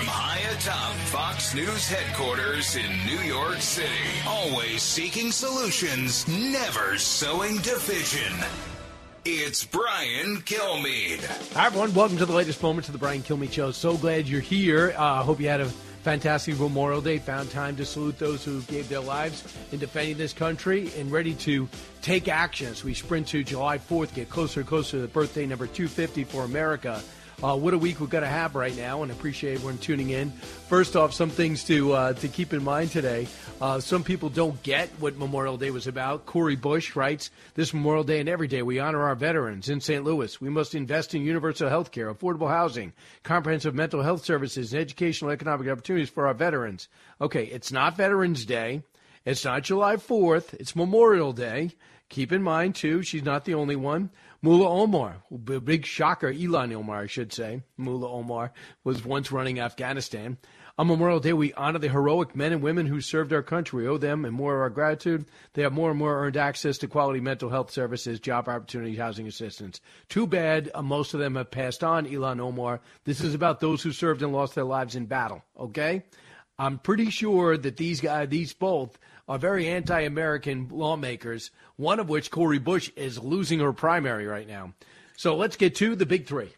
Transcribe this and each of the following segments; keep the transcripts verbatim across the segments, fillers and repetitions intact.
high atop Fox News headquarters in New York City. Always seeking solutions, never sowing division. It's Brian Kilmeade. Hi, everyone. Welcome to the latest moments of the Brian Kilmeade Show. So glad you're here. I uh, hope you had a fantastic Memorial Day. Found time to salute those who gave their lives in defending this country and ready to take action as we sprint to July fourth, get closer and closer to the birthday number two fifty for America. Uh, what a week we're going to have right now, and appreciate everyone tuning in. First off, some things to uh, to keep in mind today. Uh, some people don't get what Memorial Day was about. Corey Bush writes, this Memorial Day and every day we honor our veterans in Saint Louis. We must invest in universal health care, affordable housing, comprehensive mental health services, and educational economic opportunities for our veterans. Okay, it's not Veterans Day. It's not July fourth. It's Memorial Day. Keep in mind, too, she's not the only one. Mullah Omar, big shocker, Ilhan Omar, I should say. Mullah Omar was once running Afghanistan. On Memorial Day, we honor the heroic men and women who served our country. We owe them and more of our gratitude. They have more and more earned access to quality mental health services, job opportunities, housing assistance. Too bad uh, most of them have passed on, Ilhan Omar. This is about those who served and lost their lives in battle, okay? I'm pretty sure that these guys, these both, are very anti-American lawmakers, one of which, Corey Bush, is losing her primary right now. So let's get to the big three.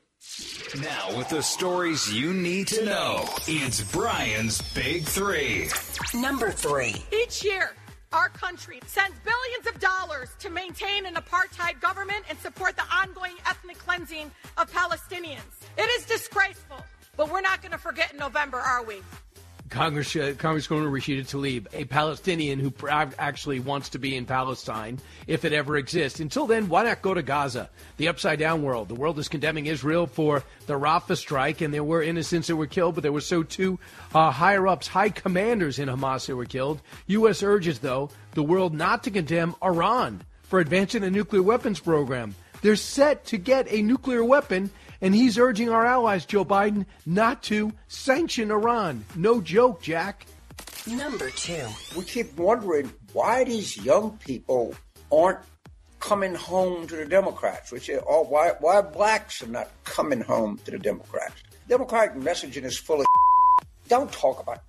Now with the stories you need to know, it's Brian's Big Three. Number three. Each year, our country sends billions of dollars to maintain an apartheid government and support the ongoing ethnic cleansing of Palestinians. It is disgraceful, but we're not going to forget in November, are we? Congress, uh, Congresswoman Rashida Tlaib, a Palestinian who pr- actually wants to be in Palestine, if it ever exists. Until then, why not go to Gaza, the upside-down world? The world is condemning Israel for the Rafah strike, and there were innocents that were killed, but there were so too uh, higher-ups, high commanders in Hamas that were killed. U S urges, though, the world not to condemn Iran for advancing a nuclear weapons program. They're set to get a nuclear weapon, and he's urging our allies, Joe Biden, not to sanction Iran. No joke, Jack. Number two. We keep wondering why these young people aren't coming home to the Democrats. Which is, or why, why blacks are not coming home to the Democrats. Democratic messaging is full of Don't talk about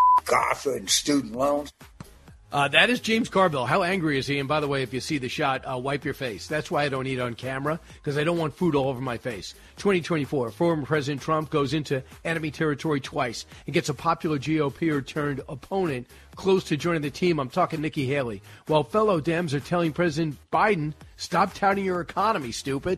Gaza and student loans. Uh, that is James Carville. How angry is he? And by the way, if you see the shot, uh, wipe your face. That's why I don't eat on camera, because I don't want food all over my face. twenty twenty-four, former President Trump goes into enemy territory twice and gets a popular G O P-turned opponent close to joining the team. I'm talking Nikki Haley. While fellow Dems are telling President Biden, stop touting your economy, stupid.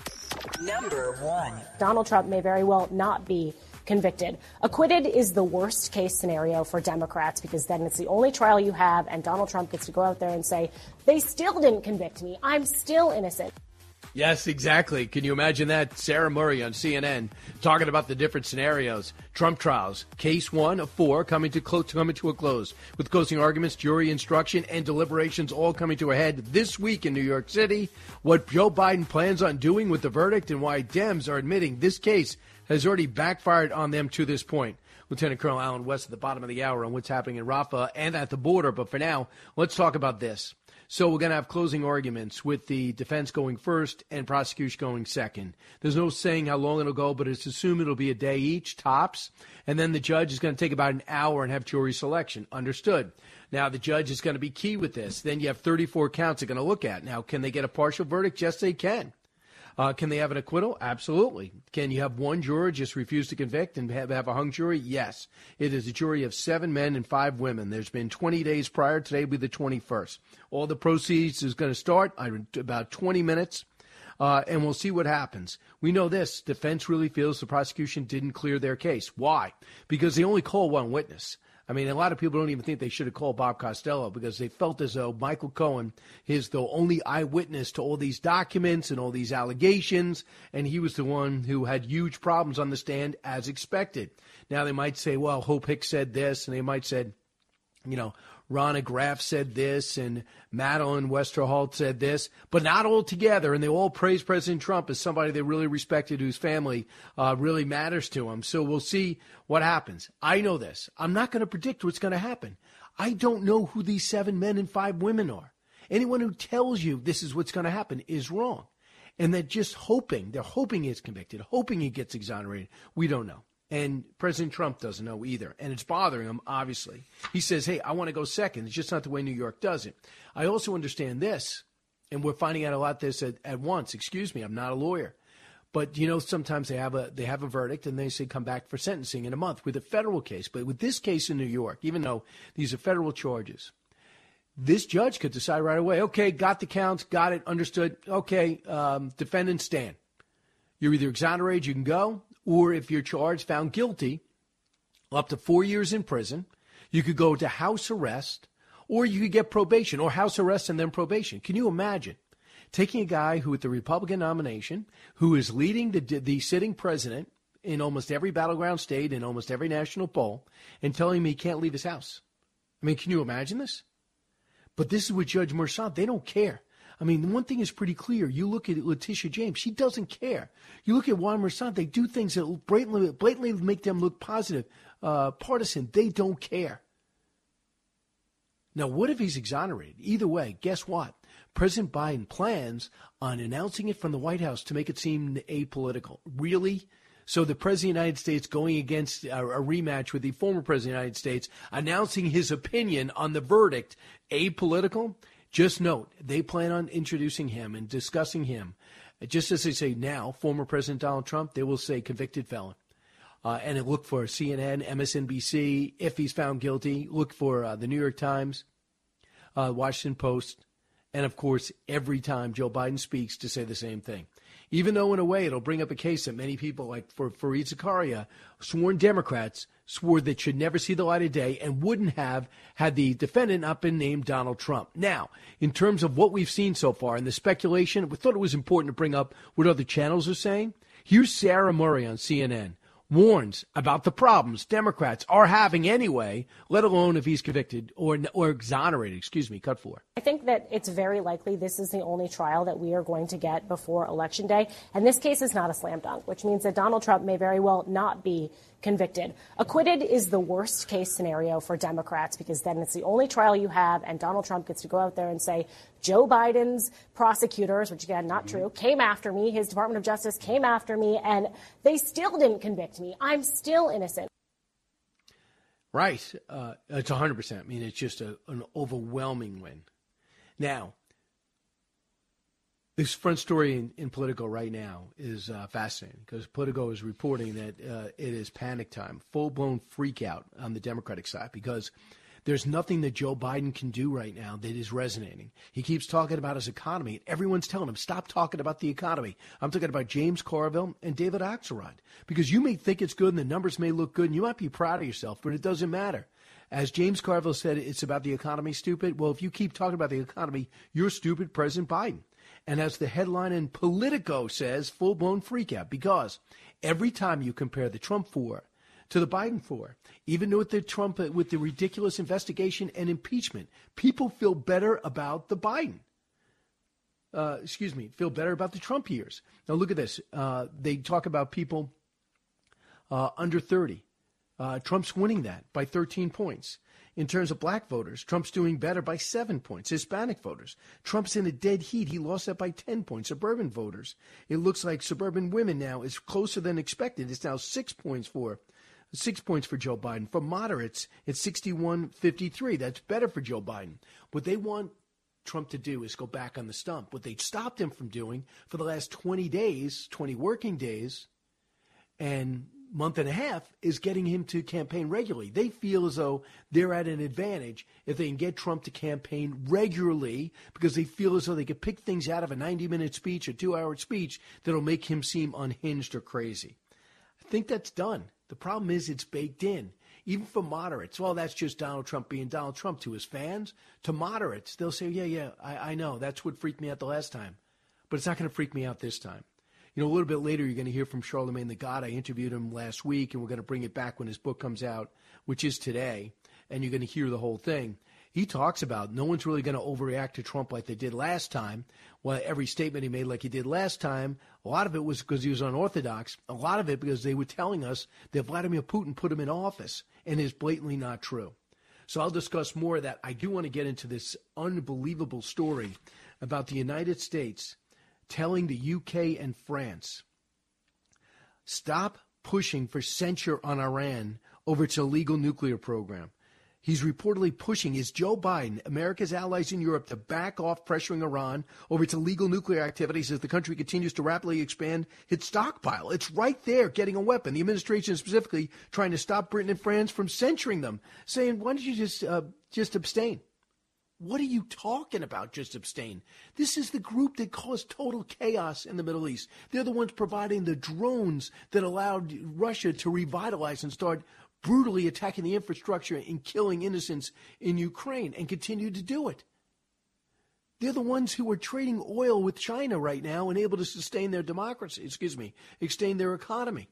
Number one. Donald Trump may very well not be convicted. Acquitted is the worst case scenario for Democrats, because then it's the only trial you have, and Donald Trump gets to go out there and say, they still didn't convict me. I'm still innocent. Yes, exactly. Can you imagine that? Sarah Murray on C N N talking about the different scenarios. Trump trials, case one of four coming to, clo- coming to a close, with closing arguments, jury instruction, and deliberations all coming to a head this week in New York City. What Joe Biden plans on doing with the verdict, and why Dems are admitting this case has already backfired on them to this point. Lieutenant Colonel Alan West at the bottom of the hour on what's happening in Rafah and at the border. But for now, let's talk about this. So we're going to have closing arguments with the defense going first and prosecution going second. There's no saying how long it'll go, but it's assumed it'll be a day each, tops. And then the judge is going to take about an hour and have jury selection. Understood. Now, the judge is going to be key with this. Then you have thirty-four counts they're going to look at. Now, can they get a partial verdict? Yes, they can. Uh, can they have an acquittal? Absolutely. Can you have one juror just refuse to convict and have, have a hung jury? Yes. It is a jury of seven men and five women. There's been twenty days prior. Today will be the twenty-first. All the proceeds is going to start in about twenty minutes, uh, and we'll see what happens. We know this. Defense really feels the prosecution didn't clear their case. Why? Because they only call one witness. I mean, a lot of people don't even think they should have called Bob Costello, because they felt as though Michael Cohen is the only eyewitness to all these documents and all these allegations, and he was the one who had huge problems on the stand, as expected. Now, they might say, well, Hope Hicks said this, and they might say, you know, Ronna Graff said this, and Madeline Westerholt said this, but not all together. And they all praise President Trump as somebody they really respected, whose family uh, really matters to him. So we'll see what happens. I know this. I'm not going to predict what's going to happen. I don't know who these seven men and five women are. Anyone who tells you this is what's going to happen is wrong. And they're just hoping. They're hoping he's convicted, hoping he gets exonerated. We don't know. And President Trump doesn't know either. And it's bothering him, obviously. He says, hey, I want to go second. It's just not the way New York does it. I also understand this, and we're finding out a lot of this at, at once. Excuse me, I'm not a lawyer. But, you know, sometimes they have a they have a verdict and they say come back for sentencing in a month with a federal case. But with this case in New York, even though these are federal charges, this judge could decide right away, okay, got the counts, got it, understood. Okay, um, defendants stand. You're either exonerated, you can go, or if you're charged, found guilty, up to four years in prison, you could go to house arrest, or you could get probation, or house arrest and then probation. Can you imagine taking a guy who, with the Republican nomination, who is leading the, the sitting president in almost every battleground state, in almost every national poll, and telling him he can't leave his house? I mean, can you imagine this? But this is with Judge Merchan. They don't care. I mean, one thing is pretty clear. You look at Letitia James. She doesn't care. You look at Juan Merchan. They do things that blatantly, blatantly make them look positive, uh, partisan. They don't care. Now, what if he's exonerated? Either way, guess what? President Biden plans on announcing it from the White House to make it seem apolitical. Really? So the President of the United States going against a, a rematch with the former President of the United States, announcing his opinion on the verdict, apolitical? Just note, they plan on introducing him and discussing him. Just as they say now, former President Donald Trump, they will say convicted felon. Uh, and look for C N N, M S N B C, if he's found guilty. Look for uh, the New York Times, uh, Washington Post, and, of course, every time Joe Biden speaks to say the same thing. Even though, in a way, it'll bring up a case that many people, like for Fareed Zakaria, sworn Democrats, swore that should never see the light of day and wouldn't have had the defendant not been named Donald Trump. Now, in terms of what we've seen so far and the speculation, we thought it was important to bring up what other channels are saying. Here's Sarah Murray on C N N. Warns about the problems Democrats are having anyway, let alone if he's convicted or or exonerated, excuse me, cut for. I think that it's very likely this is the only trial that we are going to get before Election Day. And this case is not a slam dunk, which means that Donald Trump may very well not be convicted. Acquitted is the worst case scenario for Democrats because then it's the only trial you have and Donald Trump gets to go out there and say, Joe Biden's prosecutors, which again, not true, came after me. His Department of Justice came after me and they still didn't convict me. I'm still innocent. Right. Uh, it's one hundred percent. I mean, it's just a, an overwhelming win. Now, this front story in, in Politico right now is uh, fascinating because Politico is reporting that uh, it is panic time, full-blown freak out on the Democratic side because there's nothing that Joe Biden can do right now that is resonating. He keeps talking about his economy. Everyone's telling him, stop talking about the economy. I'm talking about James Carville and David Axelrod because you may think it's good and the numbers may look good and you might be proud of yourself, but it doesn't matter. As James Carville said, it's about the economy, stupid. Well, if you keep talking about the economy, you're stupid, President Biden. And as the headline in Politico says, full-blown freakout because every time you compare the Trump four to the Biden four, even with the Trump, with the ridiculous investigation and impeachment, people feel better about the Biden. Uh, excuse me, feel better about the Trump years. Now look at this. Uh, they talk about people uh, under thirty. Uh, Trump's winning that by thirteen points. In terms of black voters, Trump's doing better by seven points. Hispanic voters, Trump's in a dead heat. He lost that by ten points. Suburban voters, it looks like suburban women now is closer than expected. It's now six points for Six points for Joe Biden. For moderates, it's sixty-one fifty-three. That's better for Joe Biden. What they want Trump to do is go back on the stump. What they stopped him from doing for the last twenty days, twenty working days, and month and a half is getting him to campaign regularly. They feel as though they're at an advantage if they can get Trump to campaign regularly because they feel as though they could pick things out of a ninety-minute speech or two-hour speech that'll make him seem unhinged or crazy. I think that's done. The problem is it's baked in. Even for moderates, well, that's just Donald Trump being Donald Trump. To his fans, to moderates, they'll say, yeah, yeah, I, I know. That's what freaked me out the last time. But it's not going to freak me out this time. You know, a little bit later, you're going to hear from Charlemagne the God. I interviewed him last week, and we're going to bring it back when his book comes out, which is today. And you're going to hear the whole thing. He talks about no one's really going to overreact to Trump like they did last time. Well, every statement he made like he did last time, a lot of it was because he was unorthodox. A lot of it because they were telling us that Vladimir Putin put him in office, and is blatantly not true. So I'll discuss more of that. I do want to get into this unbelievable story about the United States telling the U K and France, stop pushing for censure on Iran over its illegal nuclear program. He's reportedly pushing, is Joe Biden, America's allies in Europe, to back off pressuring Iran over its illegal nuclear activities as the country continues to rapidly expand its stockpile. It's right there, getting a weapon. The administration is specifically trying to stop Britain and France from censoring them, saying, why don't you just uh, just abstain? What are you talking about, just abstain? This is the group that caused total chaos in the Middle East. They're the ones providing the drones that allowed Russia to revitalize and start brutally attacking the infrastructure and killing innocents in Ukraine, and continue to do it. They're the ones who are trading oil with China right now and able to sustain their democracy, excuse me, extend their economy.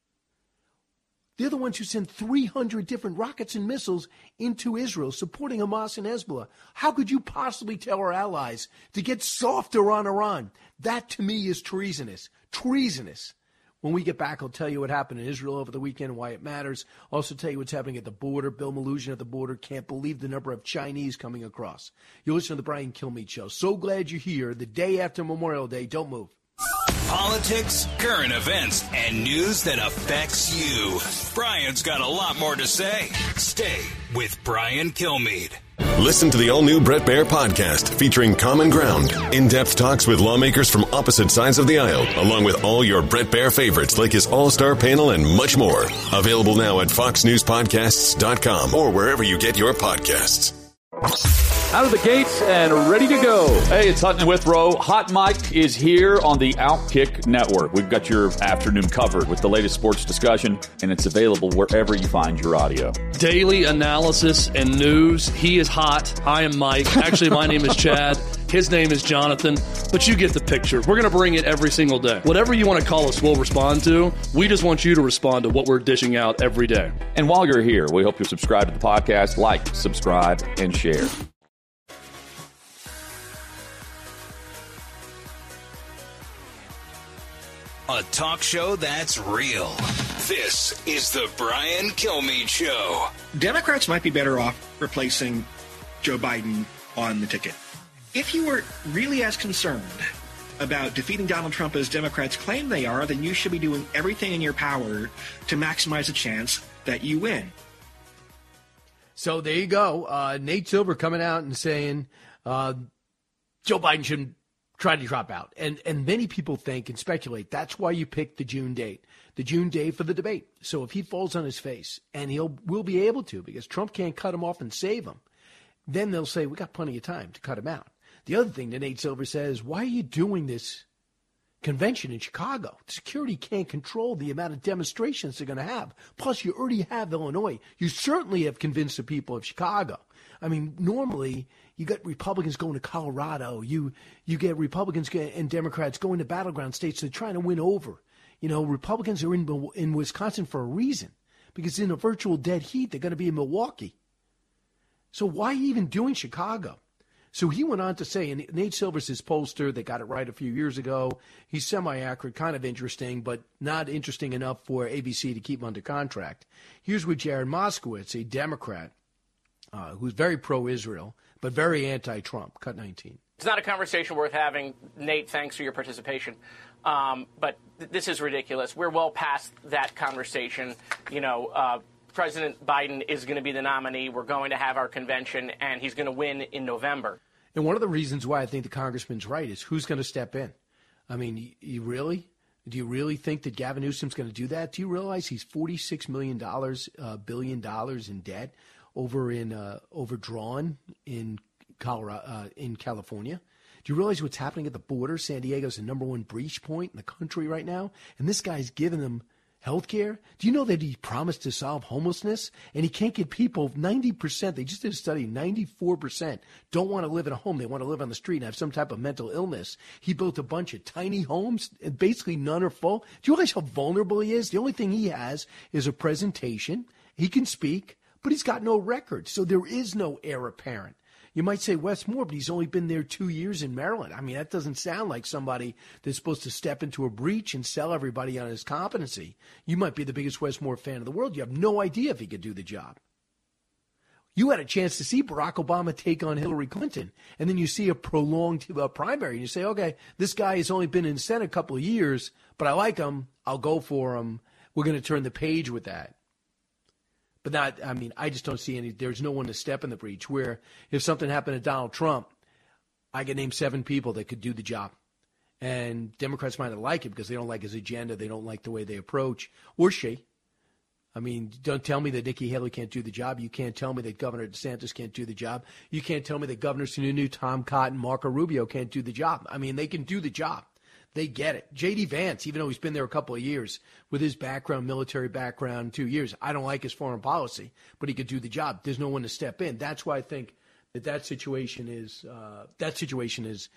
They're the ones who sent three hundred different rockets and missiles into Israel, supporting Hamas and Hezbollah. How could you possibly tell our allies to get softer on Iran? That, to me, is treasonous. Treasonous. When we get back, I'll tell you what happened in Israel over the weekend and why it matters. Also tell you what's happening at the border. Bill Maloogian at the border can't believe the number of Chinese coming across. You're listening to the Brian Kilmeade Show. So glad you're here the day after Memorial Day. Don't move. Politics, current events, and news that affects you. Brian's got a lot more to say. Stay with Brian Kilmeade. Listen to the all-new Bret Baier podcast featuring Common Ground, in-depth talks with lawmakers from opposite sides of the aisle, along with all your Bret Baier favorites like his all-star panel and much more. Available now at fox news podcasts dot com or wherever you get your podcasts. Out of the gates and ready to go. Hey, it's Hutton Withrow. Hot Mike is here on the Outkick Network. We've got your afternoon covered with the latest sports discussion, and it's available wherever you find your audio. Daily analysis and news. He is hot. I am Mike. Actually, my name is Chad. His name is Jonathan, but you get the picture. We're going to bring it every single day. Whatever you want to call us, we'll respond to. We just want you to respond to what we're dishing out every day. And while you're here, we hope you subscribe to the podcast, like, subscribe, and share. A talk show that's real. This is the Brian Kilmeade Show. Democrats might be better off replacing Joe Biden on the ticket. If you were really as concerned about defeating Donald Trump as Democrats claim they are, then you should be doing everything in your power to maximize the chance that you win. So there you go. Uh, Nate Silver coming out and saying uh, Joe Biden shouldn't try to drop out. And and many people think and speculate that's why you picked the June date, the June date for the debate. So if he falls on his face, and he'll will be able to because Trump can't cut him off and save him, then they'll say we got plenty of time to cut him out. The other thing that Nate Silver says, why are you doing this convention in Chicago? Security can't control the amount of demonstrations they're going to have. Plus, you already have Illinois. You certainly have convinced the people of Chicago. I mean, normally you got Republicans going to Colorado. You you get Republicans and Democrats going to battleground states. They're trying to win over. You know, Republicans are in in Wisconsin for a reason because in a virtual dead heat, they're going to be in Milwaukee. So why even doing Chicago? So he went on to say, and Nate Silver's his pollster, they got it right a few years ago. He's semi-accurate, kind of interesting, but not interesting enough for A B C to keep him under contract. Here's what Jared Moskowitz, a Democrat, uh, who's very pro-Israel, but very anti-Trump, cut nineteen. It's not a conversation worth having. Nate, thanks for your participation. Um, but th- this is ridiculous. We're well past that conversation. You know, uh, President Biden is going to be the nominee. We're going to have our convention, and he's going to win in November. And one of the reasons why I think the congressman's right is who's going to step in. I mean, you, you really? Do you really think that Gavin Newsom's going to do that? Do you realize he's forty-six million dollars, uh, billion dollars in debt over in uh, overdrawn in Colorado, uh, in California? Do you realize what's happening at the border? San Diego's the number one breach point in the country right now, and this guy's giving them health care. Do you know that he promised to solve homelessness? And he can't get people, ninety percent, they just did a study, ninety-four percent don't want to live in a home. They want to live on the street and have some type of mental illness. He built a bunch of tiny homes, and basically none are full. Do you realize how vulnerable he is? The only thing he has is a presentation. He can speak, but he's got no record. So there is no heir apparent. You might say Wes Moore, but he's only been there two years in Maryland. I mean, that doesn't sound like somebody that's supposed to step into a breach and sell everybody on his competency. You might be the biggest Wes Moore fan in the world. You have no idea if he could do the job. You had a chance to see Barack Obama take on Hillary Clinton, and then you see a prolonged uh, primary, and you say, okay, this guy has only been in the Senate a couple of years, but I like him. I'll go for him. we're going to turn the page with that. But not, I mean, I just don't see any, there's no one to step in the breach where if something happened to Donald Trump, I could name seven people that could do the job. And Democrats might not like it because they don't like his agenda. They don't like the way they approach. Or she. I mean, don't tell me that Nikki Haley can't do the job. You can't tell me that Governor DeSantis can't do the job. You can't tell me that Governor Sununu, Tom Cotton, Marco Rubio can't do the job. I mean, they can do the job. They get it. J D. Vance, even though he's been there a couple of years, with his background, military background, two years, I don't like his foreign policy, but he could do the job. There's no one to step in. That's why I think that that situation is uh, that situation is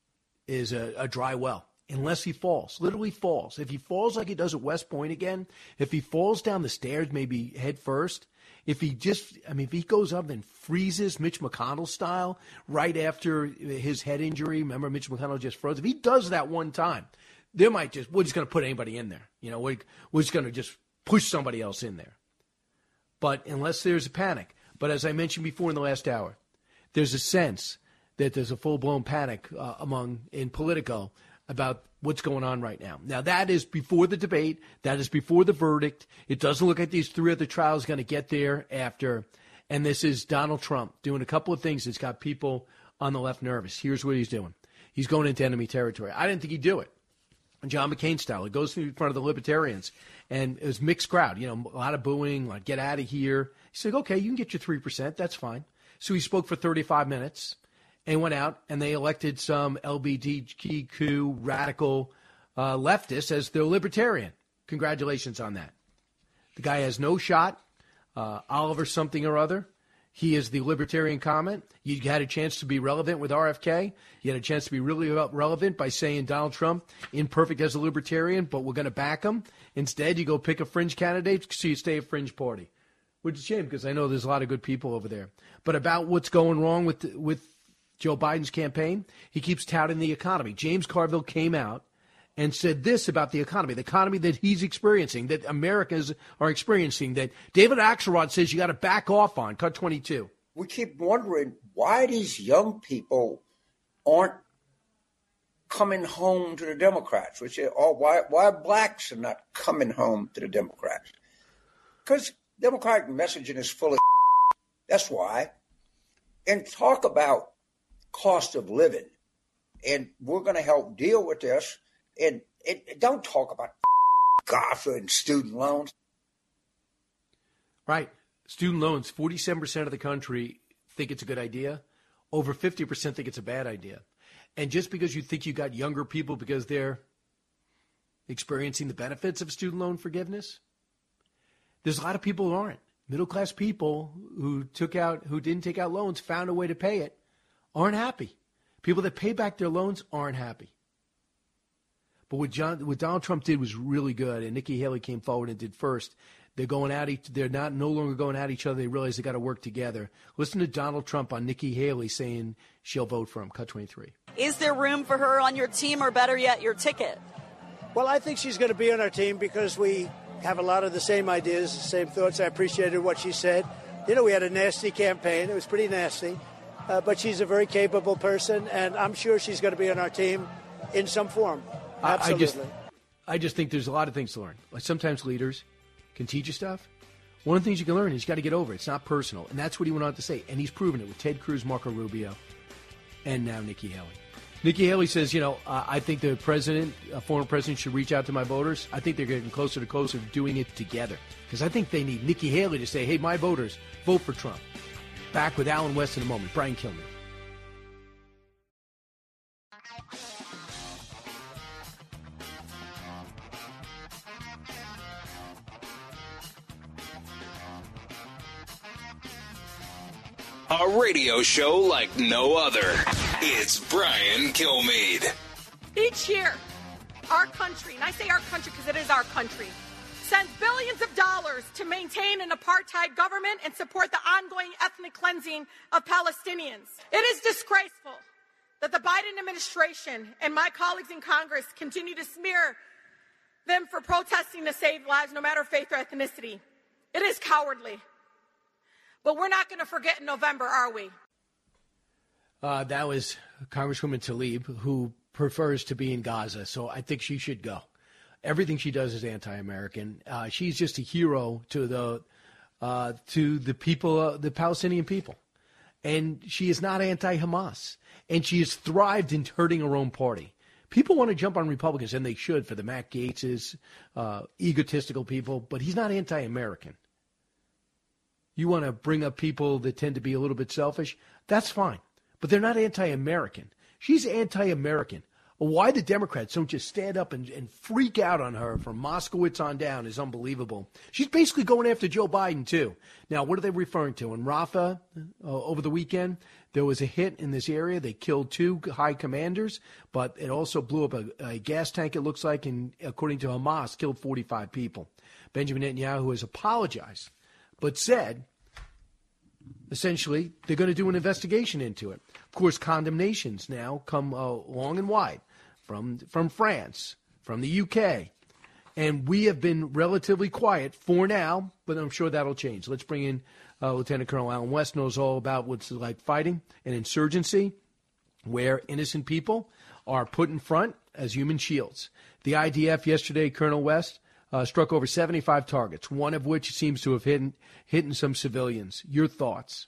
is a, a dry well. Unless he falls, literally falls. If he falls like he does at West Point again, if he falls down the stairs maybe head first, if he just, I mean, if he goes up and freezes Mitch McConnell style right after his head injury, remember Mitch McConnell just froze? If he does that one time, they might just, we're just going to put anybody in there. You know, we're, we're just going to just push somebody else in there. But unless there's a panic. But as I mentioned before in the last hour, there's a sense that there's a full-blown panic uh, among, in Politico, about what's going on right now. Now, that is before the debate. That is before the verdict. It doesn't look like these three other trials are going to get there after. And this is Donald Trump doing a couple of things that's got people on the left nervous. Here's what he's doing. He's going into enemy territory. I didn't think he'd do it. John McCain style. He goes in front of the Libertarians, and it was a mixed crowd. You know, a lot of booing, like, get out of here. He said, okay, you can get your three percent. That's fine. So he spoke for thirty-five minutes. And went out, and they elected some L G B T Q radical uh, leftists as their libertarian. Congratulations on that. The guy has no shot. Uh, Oliver something or other. He is the libertarian comment. You had a chance to be relevant with R F K. You had a chance to be really relevant by saying Donald Trump, imperfect as a libertarian, but we're going to back him. Instead, you go pick a fringe candidate so you stay a fringe party. Which is a shame because I know there's a lot of good people over there. But about what's going wrong with with Joe Biden's campaign, he keeps touting the economy. James Carville came out and said this about the economy, the economy that he's experiencing, that Americans are experiencing, that David Axelrod says you got to back off on. Cut twenty-two. We keep wondering why these young people aren't coming home to the Democrats, which is, or why, why blacks are not coming home to the Democrats. Because Democratic messaging is full of That's why. And talk about cost of living, and we're going to help deal with this. And it, don't talk about GAFA and student loans. Right. Student loans, forty-seven percent of the country think it's a good idea. Over fifty percent think it's a bad idea. And just because you think you got younger people because they're experiencing the benefits of student loan forgiveness, there's a lot of people who aren't. Middle-class people who took out, who didn't take out loans, found a way to pay it, aren't happy. People that pay back their loans aren't happy. But what John, what Donald Trump did was really good, and Nikki Haley came forward and did first. They're going at each, they're not no longer going at each other. They realize they got to work together. Listen to Donald Trump on Nikki Haley saying she'll vote for him. Cut twenty-three. Is there room for her on your team, or better yet, your ticket? Well, I think she's going to be on our team because we have a lot of the same ideas, the same thoughts. I appreciated what she said. You know, we had a nasty campaign. It was pretty nasty. Uh, but she's a very capable person, and I'm sure she's going to be on our team in some form. Absolutely. I just, I just think there's a lot of things to learn. Like sometimes leaders can teach you stuff. One of the things you can learn is you got to get over it. It's not personal. And that's what he went on to say. And he's proven it with Ted Cruz, Marco Rubio, and now Nikki Haley. Nikki Haley says, you know, uh, I think the president, a former president, should reach out to my voters. I think they're getting closer to closer to doing it together. Because I think they need Nikki Haley to say, hey, my voters, vote for Trump. Back with Alan West in a moment. Brian Kilmeade. A radio show like no other. It's Brian Kilmeade. Each year, our country, and I say our country because it is our country, sends billions of dollars to maintain an apartheid government and support the ongoing ethnic cleansing of Palestinians. It is disgraceful that the Biden administration and my colleagues in Congress continue to smear them for protesting to save lives, no matter faith or ethnicity. It is cowardly. But we're not going to forget in November, are we? Uh, that was Congresswoman Tlaib, who prefers to be in Gaza, so I think she should go. everything she does is anti-American. Uh, she's just a hero to the uh, to the people, uh, the Palestinian people. And she is not anti-Hamas. And she has thrived in hurting her own party. People want to jump on Republicans, and they should, for the Matt Gaetzes, uh, egotistical people, but he's not anti-American. You want to bring up people that tend to be a little bit selfish? That's fine. But they're not anti-American. She's anti-American. Why the Democrats don't just stand up and, and freak out on her from Moskowitz on down is unbelievable. She's basically going after Joe Biden, too. Now, what are they referring to? In Rafah, uh, over the weekend, there was a hit in this area. They killed two high commanders, but it also blew up a, a gas tank, it looks like, and according to Hamas, killed forty-five people. Benjamin Netanyahu has apologized, but said, essentially, they're going to do an investigation into it. Of course, condemnations now come uh, long and wide. From from France, from the U K. And we have been relatively quiet for now, but I'm sure that'll change. Let's bring in uh, Lieutenant Colonel Alan West, knows all about what's like fighting an insurgency where innocent people are put in front as human shields. The I D F yesterday, Colonel West, uh, struck over seventy-five targets, one of which seems to have hit, hit some civilians. Your thoughts?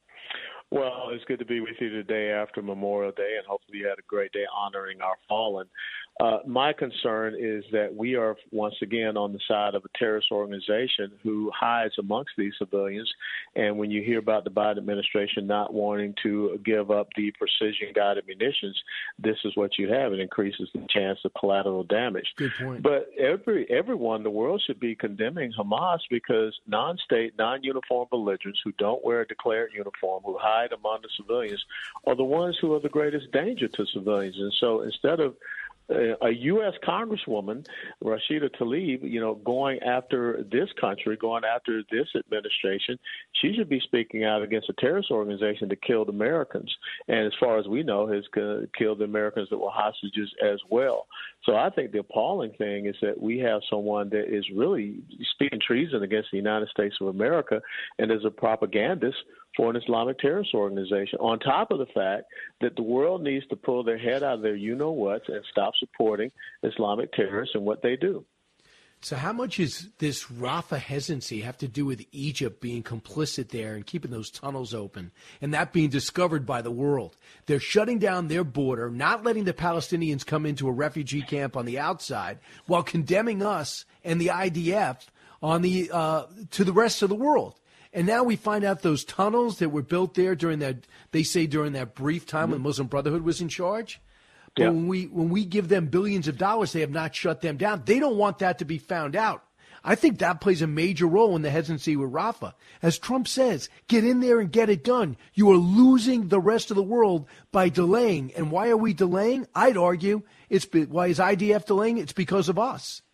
Well, it's good to be with you today after Memorial Day, and hopefully you had a great day honoring our fallen. Uh, my concern is that we are once again on the side of a terrorist organization who hides amongst these civilians. And when you hear about the Biden administration not wanting to give up the precision-guided munitions, this is what you have. It increases the chance of collateral damage. Good point. But every everyone in the world should be condemning Hamas because non-state, non-uniform belligerents who don't wear a declared uniform, who hide among the civilians, are the ones who are the greatest danger to civilians. And so instead of a U S Congresswoman, Rashida Tlaib, you know, going after this country, going after this administration, she should be speaking out against a terrorist organization that killed Americans. And as far as we know, has killed the Americans that were hostages as well. So I think the appalling thing is that we have someone that is really speaking treason against the United States of America and is a propagandist for an Islamic terrorist organization, on top of the fact that the world needs to pull their head out of their you-know-whats and stop supporting Islamic terrorists and what they do. So how much is this Rafah hesitancy have to do with Egypt being complicit there and keeping those tunnels open and that being discovered by the world? They're shutting down their border, not letting the Palestinians come into a refugee camp on the outside, while condemning us and the I D F on the uh, to the rest of the world. And now we find out those tunnels that were built there during that, they say during that brief time when Muslim Brotherhood was in charge. But yeah. when we when we give them billions of dollars, they have not shut them down. They don't want that to be found out. I think that plays a major role in the hesitancy with Rafah. As Trump says, get in there and get it done. You are losing the rest of the world by delaying. And why are we delaying? I'd argue it's why is I D F delaying? It's because of us.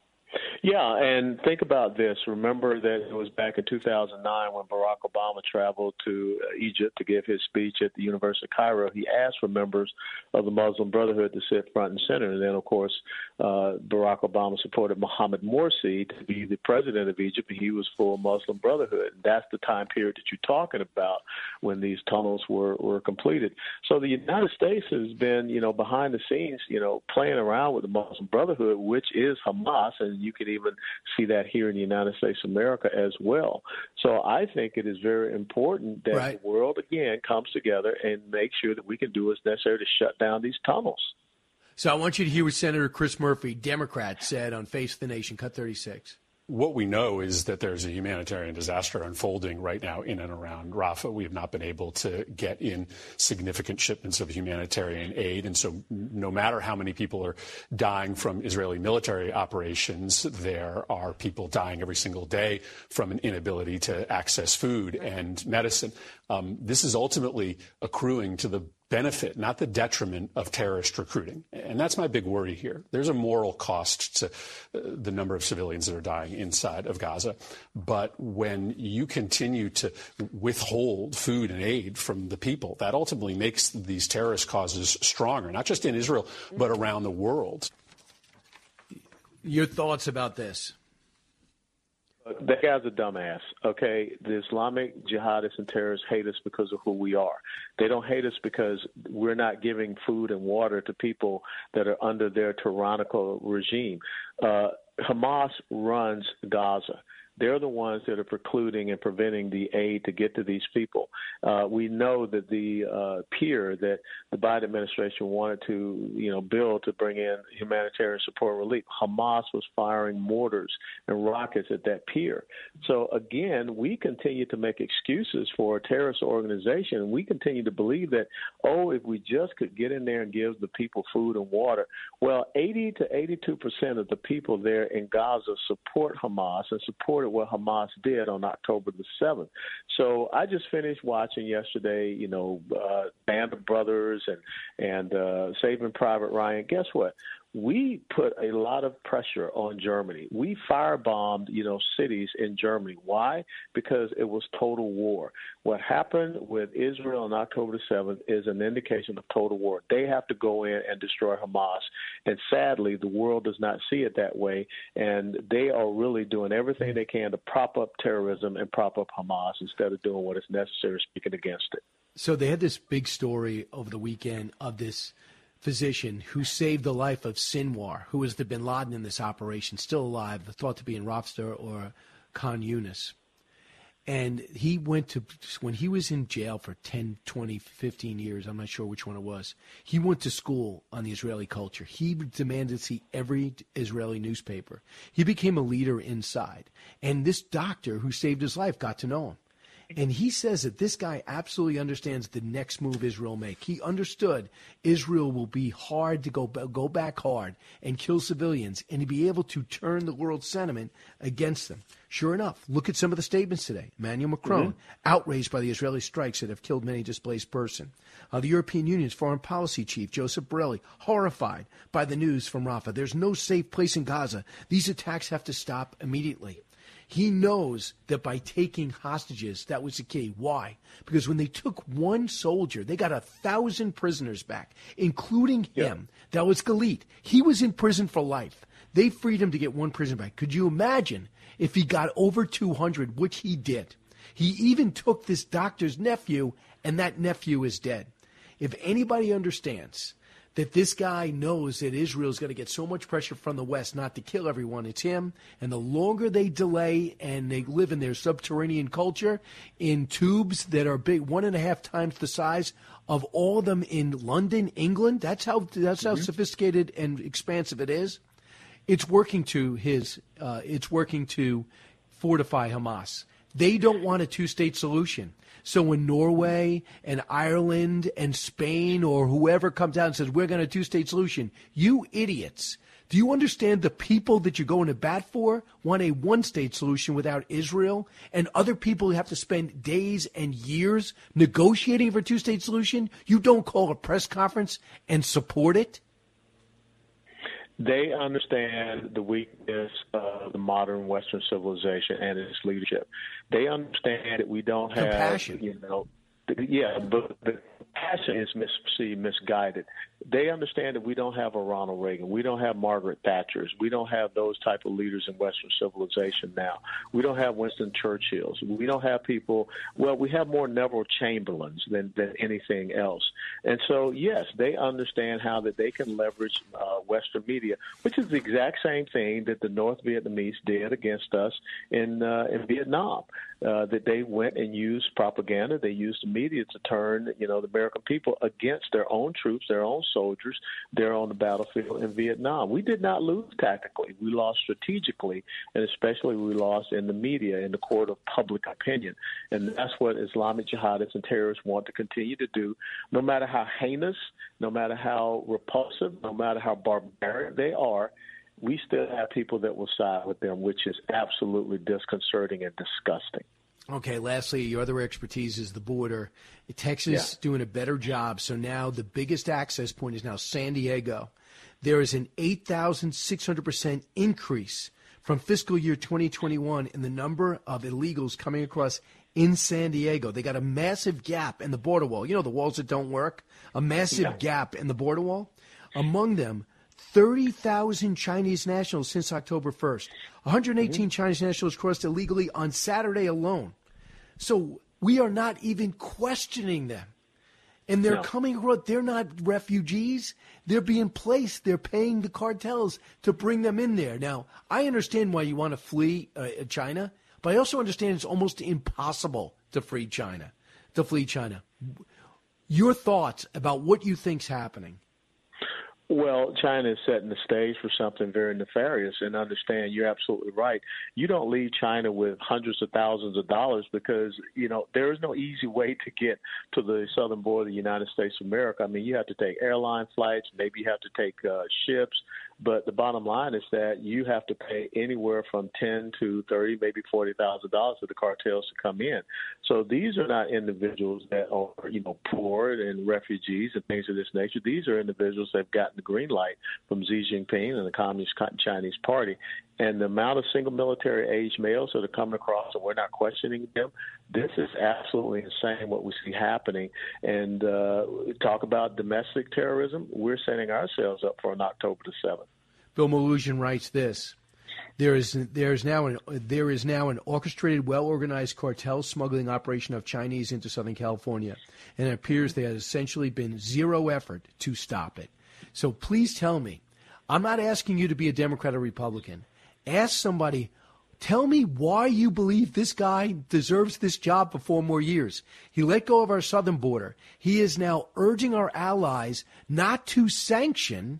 Yeah, and think about this. Remember that it was back in two thousand nine when Barack Obama traveled to Egypt to give his speech at the University of Cairo. He asked for members of the Muslim Brotherhood to sit front and center. And then, of course, uh, Barack Obama supported Mohamed Morsi to be the president of Egypt, and he was for Muslim Brotherhood. And that's the time period that you're talking about when these tunnels were, were completed. So the United States has been, you know, behind the scenes, you know, playing around with the Muslim Brotherhood, which is Hamas, and you can even see that here in the United States of America as well. So I think it is very important that right. the world, again, comes together and makes sure that we can do what's necessary to shut down these tunnels. So I want you to hear what Senator Chris Murphy, Democrat, said on Face the Nation, Cut thirty-six. What we know is that there's a humanitarian disaster unfolding right now in and around Rafah. We have not been able to get in significant shipments of humanitarian aid. And so no matter how many people are dying from Israeli military operations, there are people dying every single day from an inability to access food and medicine. Um, this is ultimately accruing to the benefit, not the detriment of terrorist recruiting. And that's my big worry here. There's a moral cost to uh, the number of civilians that are dying inside of Gaza. But when you continue to withhold food and aid from the people, that ultimately makes these terrorist causes stronger, not just in Israel, but around the world. Your thoughts about this? That guy's a dumbass, okay? The Islamic jihadists and terrorists hate us because of who we are. They don't hate us because we're not giving food and water to people that are under their tyrannical regime. Uh, Hamas runs Gaza. They're the ones that are precluding and preventing the aid to get to these people. Uh, we know that the uh, pier that the Biden administration wanted to, you know, build to bring in humanitarian support and relief, Hamas was firing mortars and rockets at that pier. So, again, we continue to make excuses for a terrorist organization. We continue to believe that, oh, if we just could get in there and give the people food and water. Well, eighty to eighty-two percent of the people there in Gaza support Hamas and support what Hamas did on October the seventh. So I just finished watching yesterday, you know, uh, Band of Brothers and, and uh, Saving Private Ryan. Guess what? We put a lot of pressure on Germany. We firebombed, you know, cities in Germany. Why? Because it was total war. What happened with Israel on October the seventh is an indication of total war. They have to go in and destroy Hamas. And sadly, the world does not see it that way. And they are really doing everything they can to prop up terrorism and prop up Hamas instead of doing what is necessary, speaking against it. So they had this big story over the weekend of this physician who saved the life of Sinwar, who was the bin Laden in this operation, still alive, thought to be in Rafstar or Khan Yunis. And he went to, when he was in jail for ten, twenty, fifteen years, I'm not sure which one it was, he went to school on the Israeli culture. He demanded to see every Israeli newspaper. He became a leader inside. And this doctor who saved his life got to know him. And he says that this guy absolutely understands the next move Israel make. He understood Israel will be hard to go go back hard and kill civilians, and to be able to turn the world sentiment against them. Sure enough, look at some of the statements today. Emmanuel Macron, mm-hmm. outraged by the Israeli strikes that have killed many displaced persons. Uh, the European Union's foreign policy chief, Joseph Borrell, horrified by the news from Rafah. There's no safe place in Gaza. These attacks have to stop immediately. He knows that by taking hostages, that was the key. Why? Because when they took one soldier, they got a thousand prisoners back, including him. Yeah. That was Galit. He was in prison for life. They freed him to get one prisoner back. Could you imagine if he got over two hundred, which he did? He even took this doctor's nephew, and that nephew is dead. If anybody understands that this guy knows that Israel is going to get so much pressure from the West not to kill everyone, it's him. And the longer they delay and they live in their subterranean culture in tubes that are big, one and a half times the size of all of them in London, England, that's how that's how mm-hmm. sophisticated and expansive it is. It's working to his. Uh, it's working to fortify Hamas. They don't want a two-state solution. So when Norway and Ireland and Spain or whoever comes out and says, we're going to a two-state solution, you idiots, do you understand the people that you're going to bat for want a one-state solution without Israel, and other people have to spend days and years negotiating for a two-state solution? You don't call a press conference and support it? They understand the weakness of the modern Western civilization and its leadership. They understand that we don't have, compassion. you know, yeah, but the passion is mis- misguided. They understand that we don't have a Ronald Reagan. We don't have Margaret Thatchers. We don't have those type of leaders in Western civilization now. We don't have Winston Churchills. We don't have people, well, we have more Neville Chamberlains than, than anything else. And so, yes, they understand how that they can leverage uh, Western media, which is the exact same thing that the North Vietnamese did against us in, uh, in Vietnam. Uh, that they went and used propaganda. They used the media to turn, you know, the American people against their own troops, their own soldiers, there on the battlefield in Vietnam. We did not lose tactically. We lost strategically, and especially we lost in the media, in the court of public opinion. And that's what Islamic jihadists and terrorists want to continue to do, no matter how heinous, no matter how repulsive, no matter how barbaric they are. We still have people that will side with them, which is absolutely disconcerting and disgusting. Okay, lastly, your other expertise is the border. Texas yeah. doing a better job. So now the biggest access point is now San Diego. There is an eight thousand six hundred percent increase from fiscal year twenty twenty-one in the number of illegals coming across in San Diego. They got a massive gap in the border wall. You know, the walls that don't work? A massive yeah. gap in the border wall. Among them, thirty thousand Chinese nationals since October first. one hundred eighteen mm-hmm. Chinese nationals crossed illegally on Saturday alone. So we are not even questioning them. And they're no. coming abroad. They're not refugees. They're being placed. They're paying the cartels to bring them in there. Now, I understand why you want to flee uh, China, but I also understand it's almost impossible to free China, to flee China. Your thoughts about what you think's happening? Well, China is setting the stage for something very nefarious, and understand you're absolutely right. You don't leave China with hundreds of thousands of dollars because, you know, there is no easy way to get to the southern border of the United States of America. I mean, you have to take airline flights, maybe you have to take uh, ships, but the bottom line is that you have to pay anywhere from ten to thirty, maybe forty thousand dollars for the cartels to come in. So these are not individuals that are, you know, poor and refugees and things of this nature. These are individuals that have gotten the green light from Xi Jinping and the Communist Chinese Party. And the amount of single military age males that are coming across, and we're not questioning them, this is absolutely insane what we see happening. And uh, talk about domestic terrorism, we're setting ourselves up for an October the seventh. Bill Maluzhin writes this. There is there is now an there is now an orchestrated, well-organized cartel smuggling operation of Chinese into Southern California, and it appears there has essentially been zero effort to stop it. So please tell me, I'm not asking you to be a Democrat or Republican. Ask somebody, tell me why you believe this guy deserves this job for four more years. He let go of our southern border. He is now urging our allies not to sanction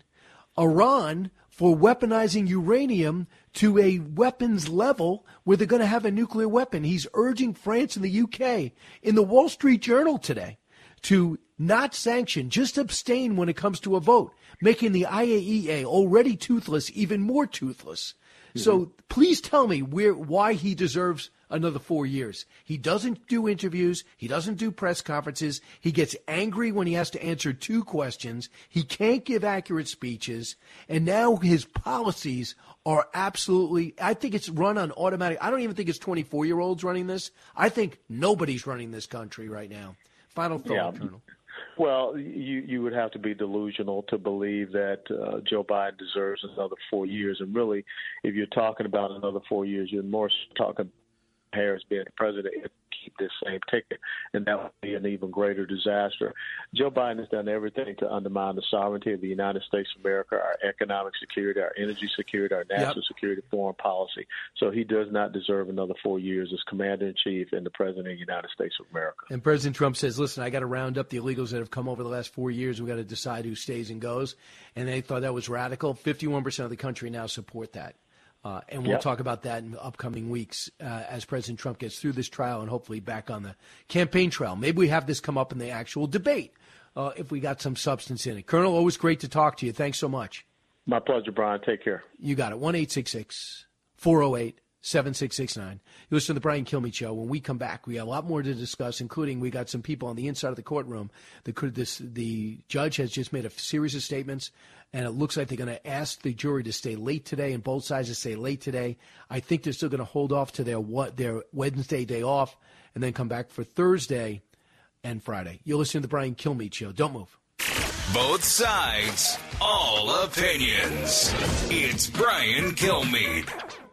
Iran for weaponizing uranium to a weapons level where they're going to have a nuclear weapon. He's urging France and the U K in the Wall Street Journal today to not sanction, just abstain when it comes to a vote, making the I A E A, already toothless, even more toothless. Mm-hmm. So please tell me where why he deserves another four years. He doesn't do interviews. He doesn't do press conferences. He gets angry when he has to answer two questions. He can't give accurate speeches. And now his policies are absolutely, I think it's run on automatic. I don't even think it's twenty-four-year-olds running this. I think nobody's running this country right now. Final thought, yeah. Colonel. Well, you you would have to be delusional to believe that uh, Joe Biden deserves another four years. And really, if you're talking about another four years, you're more talking Harris being president and keep this same ticket, and that would be an even greater disaster. Joe Biden has done everything to undermine the sovereignty of the United States of America, our economic security, our energy security, our national yep. security, foreign policy. So he does not deserve another four years as commander-in-chief and the president of the United States of America. And President Trump says, listen, I got to round up the illegals that have come over the last four years. We've got to decide who stays and goes. And they thought that was radical. fifty-one percent of the country now support that. Uh, and we'll yep. talk about that in the upcoming weeks uh, as President Trump gets through this trial and hopefully back on the campaign trail. Maybe we have this come up in the actual debate uh, if we got some substance in it. Colonel, always great to talk to you. Thanks so much. My pleasure, Brian. Take care. You got it. one eight six six, four oh eight, seven six six nine. You listen to the Brian Kilmeade Show. When we come back, we have a lot more to discuss, including we got some people on the inside of the courtroom. The, this, the judge has just made a series of statements, and it looks like they're going to ask the jury to stay late today, and both sides to stay late today. I think they're still going to hold off to their what their Wednesday day off and then come back for Thursday and Friday. You'll listen to the Brian Kilmeade Show. Don't move. Both sides, all opinions. It's Brian Kilmeade.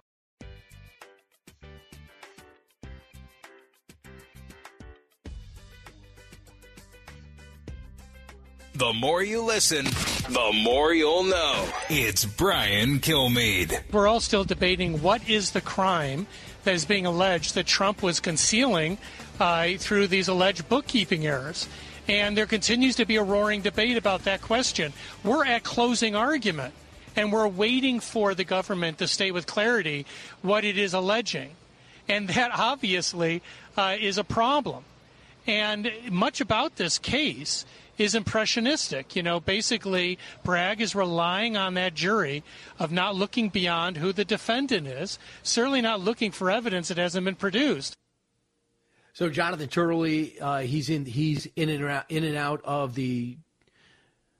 The more you listen, the more you'll know. It's Brian Kilmeade. We're all still debating what is the crime that is being alleged that Trump was concealing uh, through these alleged bookkeeping errors. And there continues to be a roaring debate about that question. We're at closing argument, and we're waiting for the government to state with clarity what it is alleging. And that obviously uh, is a problem. And much about this case is impressionistic. You know, basically, Bragg is relying on that jury of not looking beyond who the defendant is, certainly not looking for evidence that hasn't been produced. So Jonathan Turley, uh, he's in he's in and out, in and out of the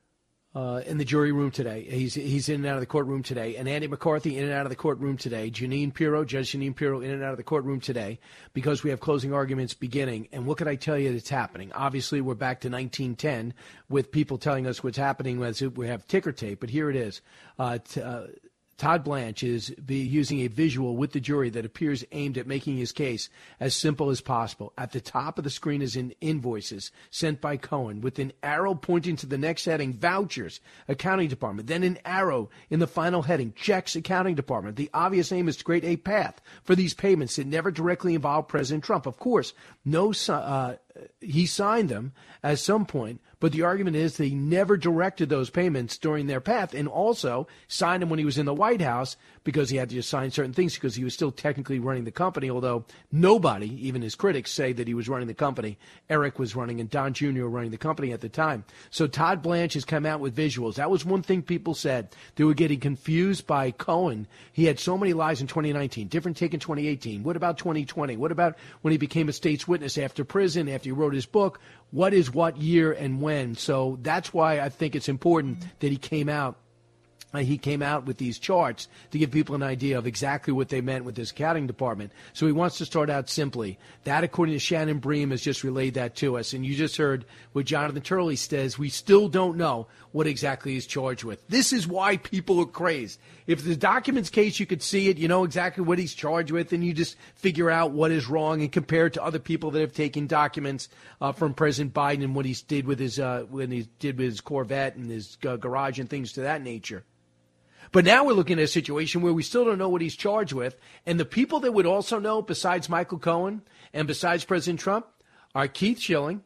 uh, in the jury room today. He's he's in and out of the courtroom today. And Andy McCarthy in and out of the courtroom today. Jeanine Pirro, Judge Jeanine Pirro in and out of the courtroom today because we have closing arguments beginning. And what can I tell you that's happening? Obviously, we're back to nineteen ten with people telling us what's happening as we have ticker tape. But here it is. Uh, t- uh, Todd Blanche is be using a visual with the jury that appears aimed at making his case as simple as possible. At the top of the screen is in invoices sent by Cohen with an arrow pointing to the next heading, vouchers, accounting department. Then an arrow in the final heading, checks, accounting department. The obvious aim is to create a path for these payments that never directly involve President Trump. Of course, no, uh, he signed them at some point, but the argument is that he never directed those payments during their path and also signed them when he was in the White House because he had to just sign certain things because he was still technically running the company, although nobody, even his critics, say that he was running the company. Eric was running and Don Junior were running the company at the time. So Todd Blanche has come out with visuals. That was one thing people said. They were getting confused by Cohen. He had so many lies in twenty nineteen, different take in twenty eighteen. What about twenty twenty? What about when he became a state's witness after prison, after he wrote his book? What is what year and when? So that's why I think it's important that he came out. Uh, he came out with these charts to give people an idea of exactly what they meant with this accounting department. So he wants to start out simply. That, according to Shannon Bream, has just relayed that to us. And you just heard what Jonathan Turley says. We still don't know what exactly he's charged with. This is why people are crazed. If the documents case, you could see it, you know exactly what he's charged with, and you just figure out what is wrong and compare it to other people that have taken documents uh, from President Biden and what he did with his uh, when he did with his Corvette and his uh, garage and things to that nature. But now we're looking at a situation where we still don't know what he's charged with. And the people that would also know, besides Michael Cohen and besides President Trump, are Keith Schilling,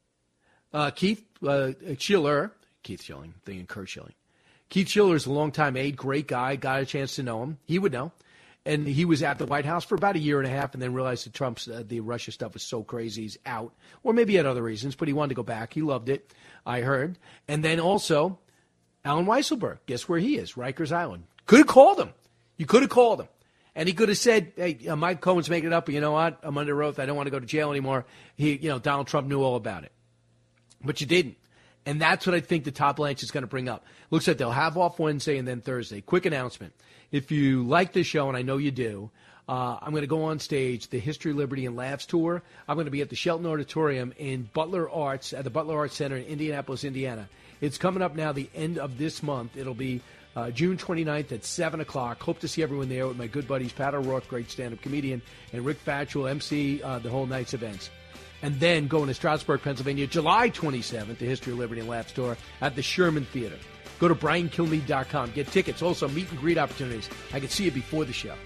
uh, Keith uh, Schiller, Keith Schilling, thinking Kurt Schilling. Keith Schiller is a longtime aide, great guy, got a chance to know him. He would know. And he was at the White House for about a year and a half and then realized that Trump's, uh, the Russia stuff was so crazy, he's out. Or maybe he had other reasons, but he wanted to go back. He loved it, I heard. And then also Alan Weisselberg, guess where he is? Rikers Island. Could have called him. You could have called him. And he could have said, hey, uh, Mike Cohen's making it up, but you know what? I'm under oath. I don't want to go to jail anymore. He, you know, Donald Trump knew all about it. But you didn't. And that's what I think the Todd Blanche is going to bring up. Looks like they'll have off Wednesday and then Thursday. Quick announcement. If you like this show, and I know you do, uh, I'm going to go on stage, the History, Liberty, and Laughs Tour. I'm going to be at the Shelton Auditorium in Butler Arts, at the Butler Arts Center in Indianapolis, Indiana. It's coming up now the end of this month. It'll be uh, June twenty-ninth at seven o'clock. Hope to see everyone there with my good buddies, Pat O'Rourke, great stand-up comedian, and Rick Fatchell, M C uh, the whole night's events. And then going to Stroudsburg, Pennsylvania, July twenty-seventh, the History, Liberty, and Laughs Tour at the Sherman Theater. Go to brian kilmeade dot com. Get tickets. Also, meet and greet opportunities. I can see you before the show.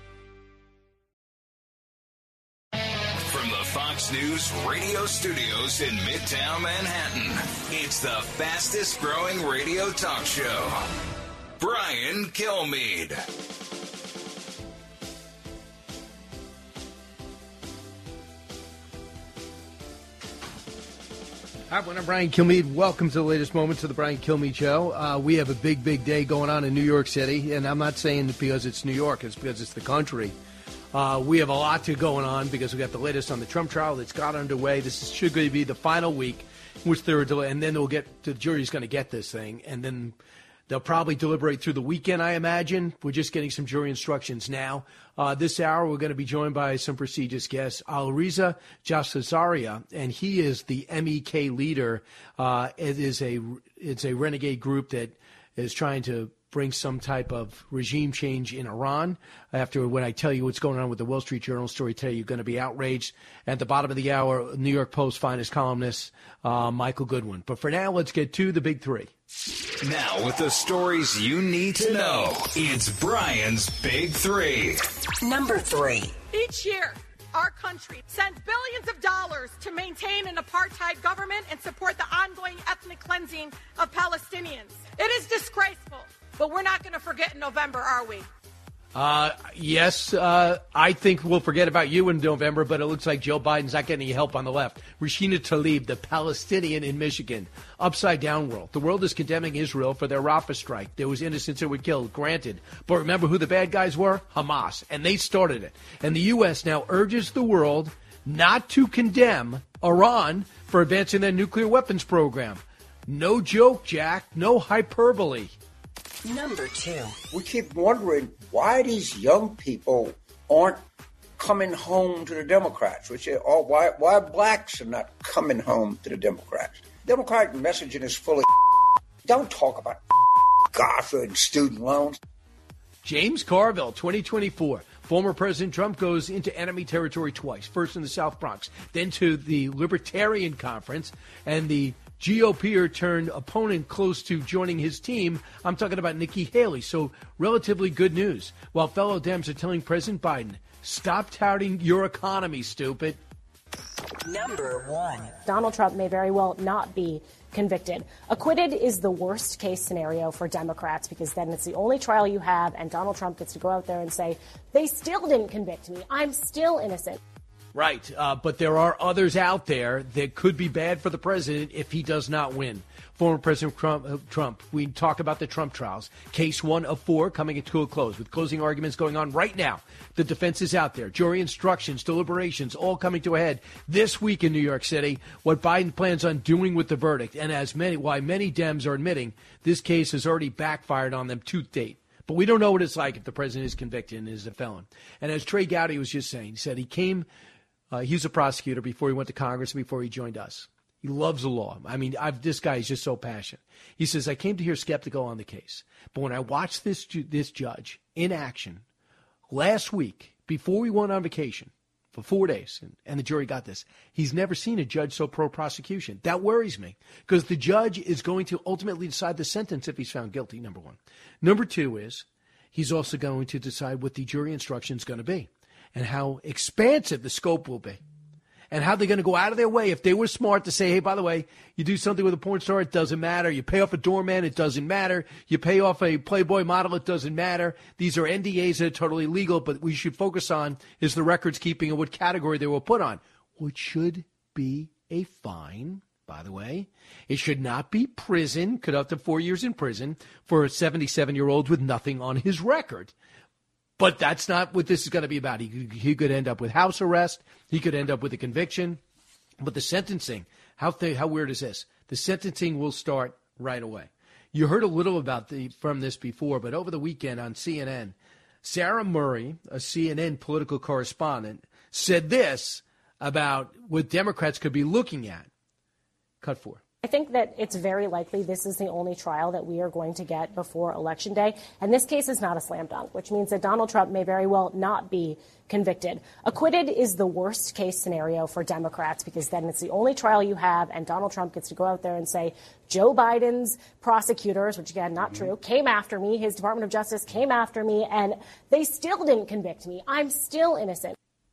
Fox News radio studios in Midtown Manhattan. It's the fastest growing radio talk show. Brian Kilmeade. Hi, I'm Brian Kilmeade. Welcome to the latest moments of the Brian Kilmeade Show. Uh, we have a big, big day going on in New York City, and I'm not saying it because it's New York. It's because it's the country. Uh, we have a lot to going on because we got the latest on the Trump trial that's got underway. This is, should be the final week in which they're delayed, and then they'll get the jury's going to get this thing, and then they'll probably deliberate through the weekend, I imagine. We're just getting some jury instructions now. Uh, this hour, we're going to be joined by some prestigious guests, Alireza Jahsaria, and he is the M E K leader. Uh, it is a it's a renegade group that is trying to bring some type of regime change in Iran. After when I tell you what's going on with the Wall Street Journal story today, you're going to be outraged. At the bottom of the hour, New York Post finest columnist, uh, Michael Goodwin. But for now, let's get to the big three. Now, with the stories you need to know, it's Brian's Big Three. Number three. Each year, our country sends billions of dollars to maintain an apartheid government and support the ongoing ethnic cleansing of Palestinians. It is disgraceful. But we're not going to forget in November, are we? Uh, yes, uh, I think we'll forget about you in November, but it looks like Joe Biden's not getting any help on the left. Rashida Tlaib, the Palestinian in Michigan, upside down world. The world is condemning Israel for their Rafah strike. There was innocents that were killed, granted. But remember who the bad guys were? Hamas. And they started it. And the U S now urges the world not to condemn Iran for advancing their nuclear weapons program. No joke, Jack. No hyperbole. Number two. We keep wondering why these young people aren't coming home to the Democrats, which is, or why, why blacks are not coming home to the Democrats. Democratic messaging is full of Don't talk about GAFA and student loans. James Carville, twenty twenty-four. Former President Trump goes into enemy territory twice, first in the South Bronx, then to the Libertarian Conference, and the G O P turned opponent close to joining his team. I'm talking about Nikki Haley, so relatively good news. While fellow Dems are telling President Biden, stop touting your economy, stupid. Number one. Donald Trump may very well not be convicted. Acquitted is the worst case scenario for Democrats because then it's the only trial you have, and Donald Trump gets to go out there and say, they still didn't convict me. I'm still innocent. Right, uh, but there are others out there that could be bad for the president if he does not win. Former President Trump, uh, Trump, we talk about the Trump trials. Case one of four coming to a close with closing arguments going on right now. The defense is out there. Jury instructions, deliberations, all coming to a head this week in New York City. What Biden plans on doing with the verdict, and as many, why many Dems are admitting this case has already backfired on them to date. But we don't know what it's like if the president is convicted and is a felon. And as Trey Gowdy was just saying, he said he came, uh, he was a prosecutor before he went to Congress, before he joined us. He loves the law. I mean, I've, this guy is just so passionate. He says, I came to here skeptical on the case. But when I watched this this judge in action last week, before we went on vacation for four days, and, and the jury got this, he's never seen a judge so pro-prosecution. That worries me because the judge is going to ultimately decide the sentence if he's found guilty, number one. Number two is he's also going to decide what the jury instruction is going to be and how expansive the scope will be. And how they're going to go out of their way, if they were smart, to say, hey, by the way, you do something with a porn star, it doesn't matter. You pay off a doorman, it doesn't matter. You pay off a Playboy model, it doesn't matter. These are N D As that are totally legal, but what we should focus on is the records keeping and what category they were put on, which should be a fine, by the way. It should not be prison, could up to four years in prison for a seventy-seven-year-old with nothing on his record. But that's not what this is going to be about. He, he could end up with house arrest. He could end up with a conviction. But the sentencing, how th- how weird is this? The sentencing will start right away. You heard a little about the from this before, but over the weekend on C N N, Sarah Murray, a C N N political correspondent, said this about what Democrats could be looking at. Cut four. I think that it's very likely this is the only trial that we are going to get before Election Day. And this case is not a slam dunk, which means that Donald Trump may very well not be convicted. Acquitted is the worst case scenario for Democrats because then it's the only trial you have, and Donald Trump gets to go out there and say, Joe Biden's prosecutors, which again, not true, came after me. His Department of Justice came after me, and they still didn't convict me. I'm still innocent.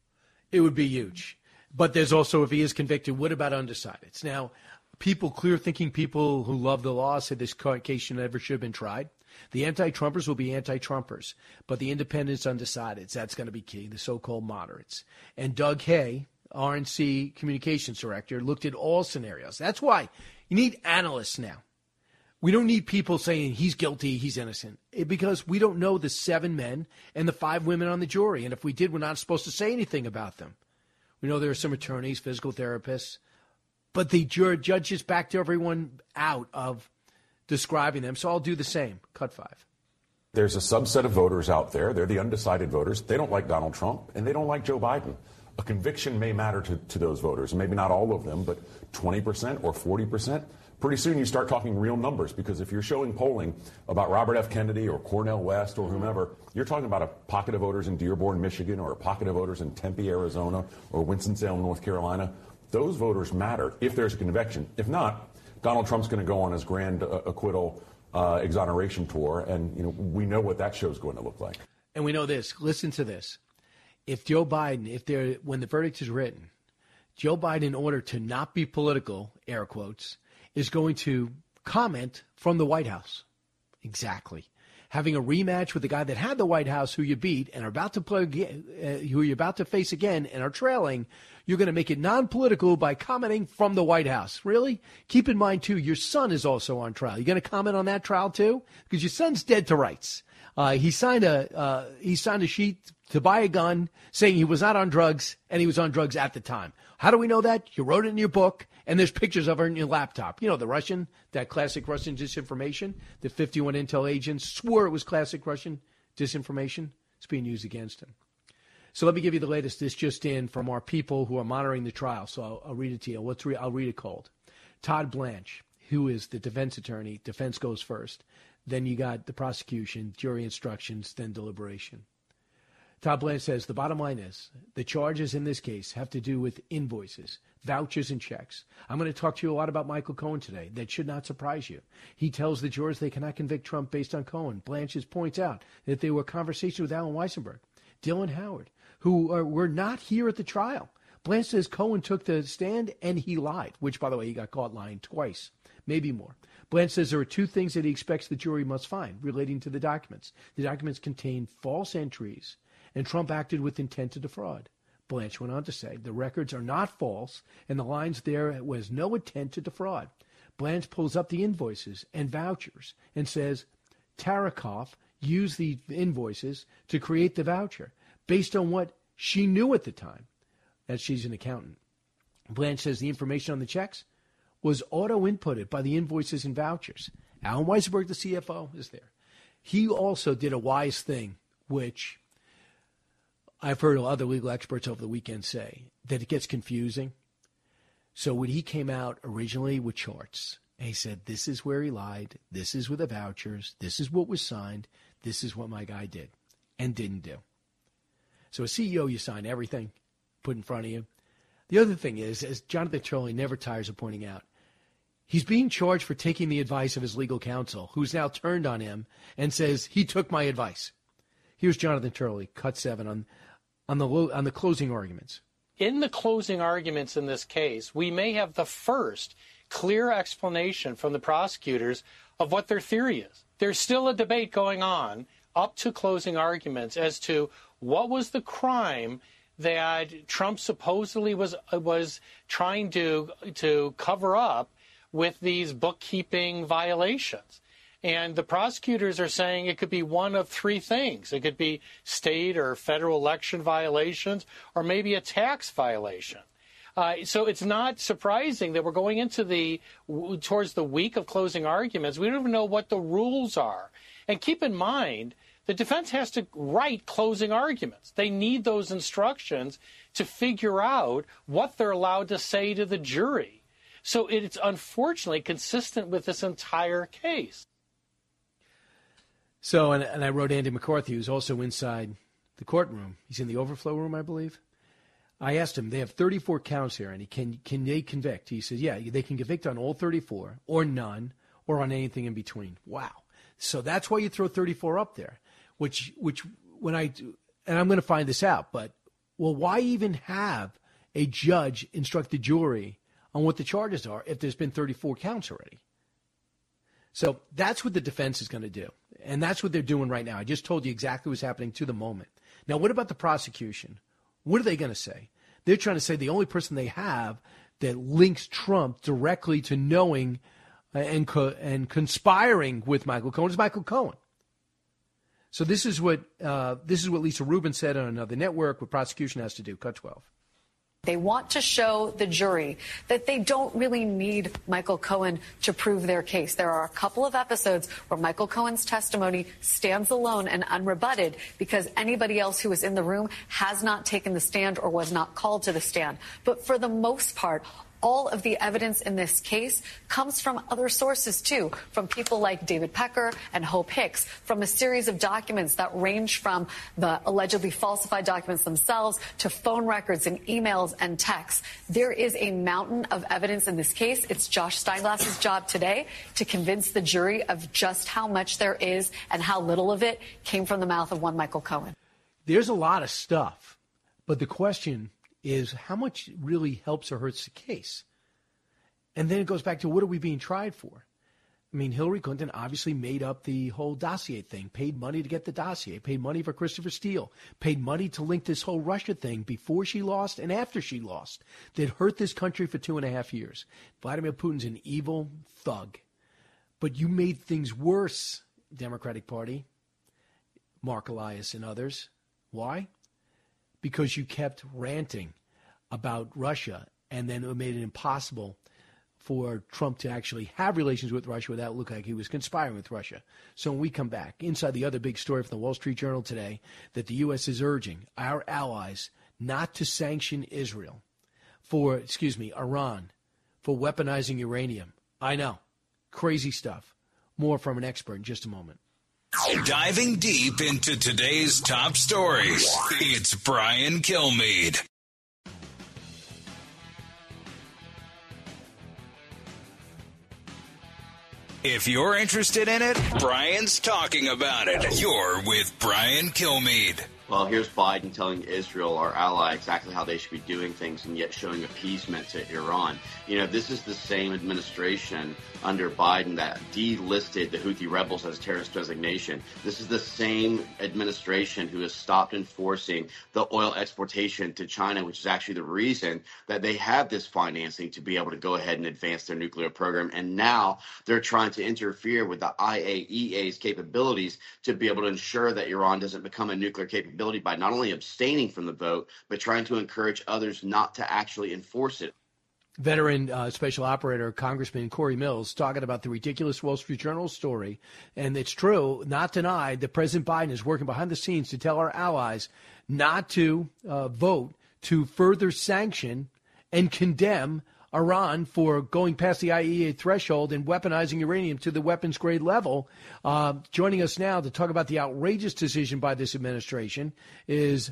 It would be huge. But there's also, if he is convicted, what about undecideds? Now, people, clear-thinking people who love the law said this case should never should have been tried. The anti-Trumpers will be anti-Trumpers, but the independents, undecideds, that's going to be key, the so-called moderates. And Doug Hay, R N C communications director, looked at all scenarios. That's why you need analysts now. We don't need people saying he's guilty, he's innocent, it, because we don't know the seven men and the five women on the jury. And if we did, we're not supposed to say anything about them. We know there are some attorneys, physical therapists, but the judge just backed everyone out of describing them. So I'll do the same. Cut five. There's a subset of voters out there. They're the undecided voters. They don't like Donald Trump, and they don't like Joe Biden. A conviction may matter to, to those voters. Maybe not all of them, but twenty percent or forty percent. Pretty soon you start talking real numbers, because if you're showing polling about Robert F. Kennedy or Cornel West or whomever, you're talking about a pocket of voters in Dearborn, Michigan, or a pocket of voters in Tempe, Arizona, or Winston-Salem, North Carolina. Those voters matter if there's a conviction. If not, Donald Trump's going to go on his grand uh, acquittal uh, exoneration tour, and you know we know what that show's going to look like. And we know this. Listen to this. If Joe Biden, if there, when the verdict is written, Joe Biden, in order to not be political, air quotes, is going to comment from the White House. Exactly. Having a rematch with the guy that had the White House, who you beat and are about to play, uh, who you're about to face again and are trailing, you're going to make it non-political by commenting from the White House. Really? Keep in mind, too, your son is also on trial. You're going to comment on that trial, too? Because your son's dead to rights. Uh, he signed a uh, he signed a sheet to buy a gun saying he was not on drugs and he was on drugs at the time. How do we know that? You wrote it in your book, and there's pictures of her in your laptop. You know, the Russian, that classic Russian disinformation, the fifty-one intel agents swore it was classic Russian disinformation. It's being used against him. So let me give you the latest. This just in from our people who are monitoring the trial. So I'll, I'll read it to you. Let's re- I'll read it cold. Todd Blanche, who is the defense attorney, defense goes first. Then you got the prosecution, jury instructions, then deliberation. Todd Blanche says the bottom line is the charges in this case have to do with invoices, vouchers, and checks. I'm going to talk to you a lot about Michael Cohen today. That should not surprise you. He tells the jurors they cannot convict Trump based on Cohen. Blanche points out that there were conversations with Alan Weissenberg, Dylan Howard, who are, were not here at the trial. Blanche says Cohen took the stand and he lied, which, by the way, he got caught lying twice, maybe more. Blanche says there are two things that he expects the jury must find relating to the documents. The documents contain false entries, and Trump acted with intent to defraud. Blanche went on to say the records are not false, and the lines there was no intent to defraud. Blanche pulls up the invoices and vouchers and says Tarakoff used the invoices to create the voucher based on what she knew at the time, that she's an accountant. Blanche says the information on the checks was auto-inputted by the invoices and vouchers. Alan Weissenberg, the C F O, is there. He also did a wise thing, which I've heard other legal experts over the weekend say, that it gets confusing. So when he came out originally with charts, and he said, this is where he lied, this is with the vouchers, this is what was signed, this is what my guy did and didn't do. So a C E O, you sign everything put in front of you. The other thing is, as Jonathan Turley never tires of pointing out, he's being charged for taking the advice of his legal counsel, who's now turned on him and says, he took my advice. Here's Jonathan Turley, cut seven, on, on, the, on the closing arguments. In the closing arguments in this case, we may have the first clear explanation from the prosecutors of what their theory is. There's still a debate going on up to closing arguments as to what was the crime that Trump supposedly was was trying to to cover up with these bookkeeping violations. And the prosecutors are saying it could be one of three things. It could be state or federal election violations, or maybe a tax violation. Uh, so it's not surprising that we're going into the towards the week of closing arguments. We don't even know what the rules are. And keep in mind, the defense has to write closing arguments. They need those instructions to figure out what they're allowed to say to the jury. So it's unfortunately consistent with this entire case. So, and, and I wrote Andy McCarthy, who's also inside the courtroom. He's in the overflow room, I believe. I asked him, they have thirty-four counts here, and he can can they convict? He said, yeah, they can convict on all thirty-four, or none, or on anything in between. Wow. So that's why you throw thirty-four up there, which, which when I, and I'm going to find this out, but, well, why even have a judge instruct the jury on what the charges are if there's been thirty-four counts already? So that's what the defense is going to do. And that's what they're doing right now. I just told you exactly what's happening to the moment. Now, what about the prosecution? What are they going to say? They're trying to say the only person they have that links Trump directly to knowing and co- and conspiring with Michael Cohen is Michael Cohen. So this is what uh, this is what Lisa Rubin said on another network. What prosecution has to do. Cut twelve. They want to show the jury that they don't really need Michael Cohen to prove their case. There are a couple of episodes where Michael Cohen's testimony stands alone and unrebutted because anybody else who was in the room has not taken the stand or was not called to the stand. But for the most part, all of the evidence in this case comes from other sources, too, from people like David Pecker and Hope Hicks, from a series of documents that range from the allegedly falsified documents themselves to phone records and emails and texts. There is a mountain of evidence in this case. It's Josh Steinglass's job today to convince the jury of just how much there is and how little of it came from the mouth of one Michael Cohen. There's a lot of stuff, but the question is how much really helps or hurts the case. And then it goes back to what are we being tried for? I mean, Hillary Clinton obviously made up the whole dossier thing, paid money to get the dossier, paid money for Christopher Steele, paid money to link this whole Russia thing before she lost and after she lost that hurt this country for two and a half years. Vladimir Putin's an evil thug. But you made things worse, Democratic Party. Mark Elias and others. Why? Because you kept ranting about Russia, and then it made it impossible for Trump to actually have relations with Russia without it looking like he was conspiring with Russia. So when we come back, inside the other big story from the Wall Street Journal today, that the U S is urging our allies not to sanction Israel for, excuse me, Iran, for weaponizing uranium. I know. Crazy stuff. More from an expert in just a moment. Diving deep into today's top stories, it's Brian Kilmeade. If you're interested in it, Brian's talking about it. You're with Brian Kilmeade. Well, here's Biden telling Israel, our ally, exactly how they should be doing things and yet showing appeasement to Iran. You know, this is the same administration under Biden that delisted the Houthi rebels as terrorist designation. This is the same administration who has stopped enforcing the oil exportation to China, which is actually the reason that they have this financing to be able to go ahead and advance their nuclear program. And now they're trying to interfere with the I A E A's capabilities to be able to ensure that Iran doesn't become a nuclear capability by not only abstaining from the vote, but trying to encourage others not to actually enforce it. Veteran uh, special operator Congressman Corey Mills talking about the ridiculous Wall Street Journal story. And it's true, not denied, that President Biden is working behind the scenes to tell our allies not to uh, vote to further sanction and condemn Iran for going past the I A E A threshold and weaponizing uranium to the weapons grade level. Uh, joining us now to talk about the outrageous decision by this administration is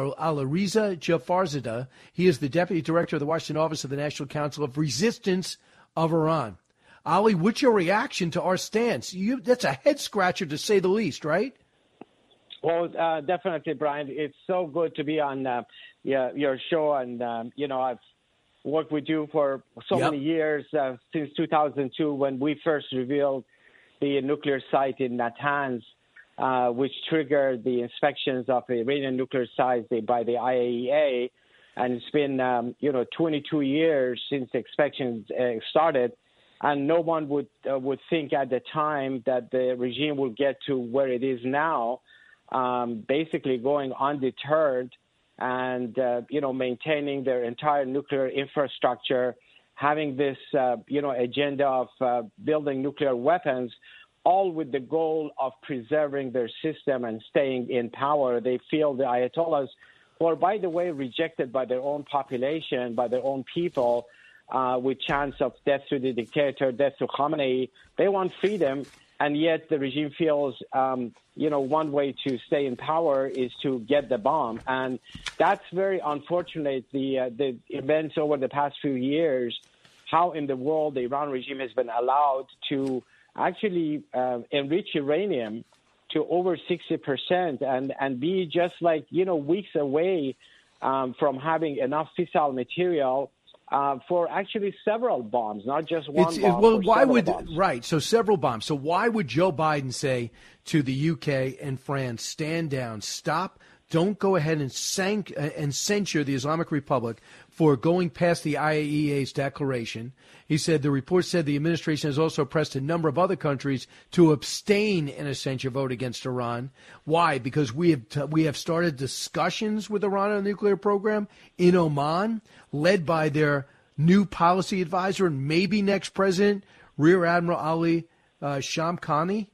Alireza Jafarzadeh. He is the Deputy Director of the Washington Office of the National Council of Resistance of Iran. Ali, what's your reaction to our stance? You, that's a head scratcher to say the least, right? Well, uh, definitely, Brian. It's so good to be on uh, yeah, your show. And, um, you know, I've worked with you for so yep. many years, uh, since two thousand two, when we first revealed the nuclear site in Natanz, uh, which triggered the inspections of the Iranian nuclear sites by the I A E A. And it's been, um, you know, twenty-two years since the inspections uh, started. And no one would uh, would think at the time that the regime will get to where it is now, um, basically going undeterred and, uh, you know, maintaining their entire nuclear infrastructure, having this, uh, you know, agenda of uh, building nuclear weapons, all with the goal of preserving their system and staying in power. They feel the Ayatollahs, who are, by the way, rejected by their own population, by their own people, uh, with chants of death to the dictator, death to Khamenei. They want freedom. And yet the regime feels, um, you know, one way to stay in power is to get the bomb. And that's very unfortunate, the, uh, the events over the past few years, how in the world the Iran regime has been allowed to actually uh, enrich uranium to over sixty percent and, and be just like, you know, weeks away um, from having enough fissile material Uh, for actually several bombs, not just one it's, bomb. Well, why would bombs. right? So several bombs. So why would Joe Biden say to the U K and France, "Stand down, stop, don't go ahead and sank uh, and censure the Islamic Republic for going past the I A E A's declaration"? He said the report said the administration has also pressed a number of other countries to abstain in a censure vote against Iran. Why? Because we have t- we have started discussions with Iran on a nuclear program in Oman, led by their new policy advisor and maybe next president, Rear Admiral Ali uh, Shamkhani.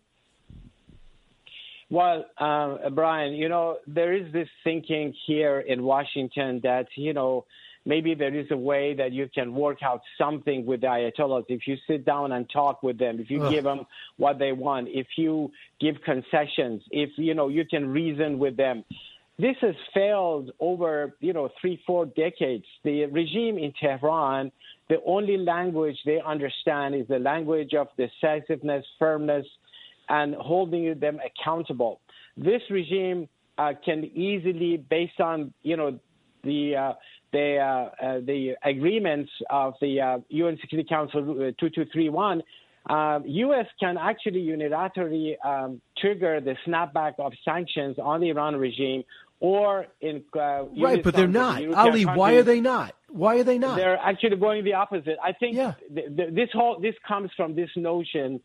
Well, uh, Brian, you know, there is this thinking here in Washington that, you know, maybe there is a way that you can work out something with the Ayatollahs if you sit down and talk with them, if you Ugh. give them what they want, if you give concessions, if, you know, you can reason with them. This has failed over, you know, three, four decades. The regime in Tehran, the only language they understand is the language of decisiveness, firmness, and holding them accountable. This regime uh, can easily, based on, you know, the uh, the uh, uh, the agreements of the uh, U N Security Council two two three one, uh, U S can actually unilaterally um, trigger the snapback of sanctions on the Iran regime, or in uh, right, but they're not. Ali, why are they not? Why are they not? They're actually going the opposite. I think yeah. th- th- this whole this comes from this notion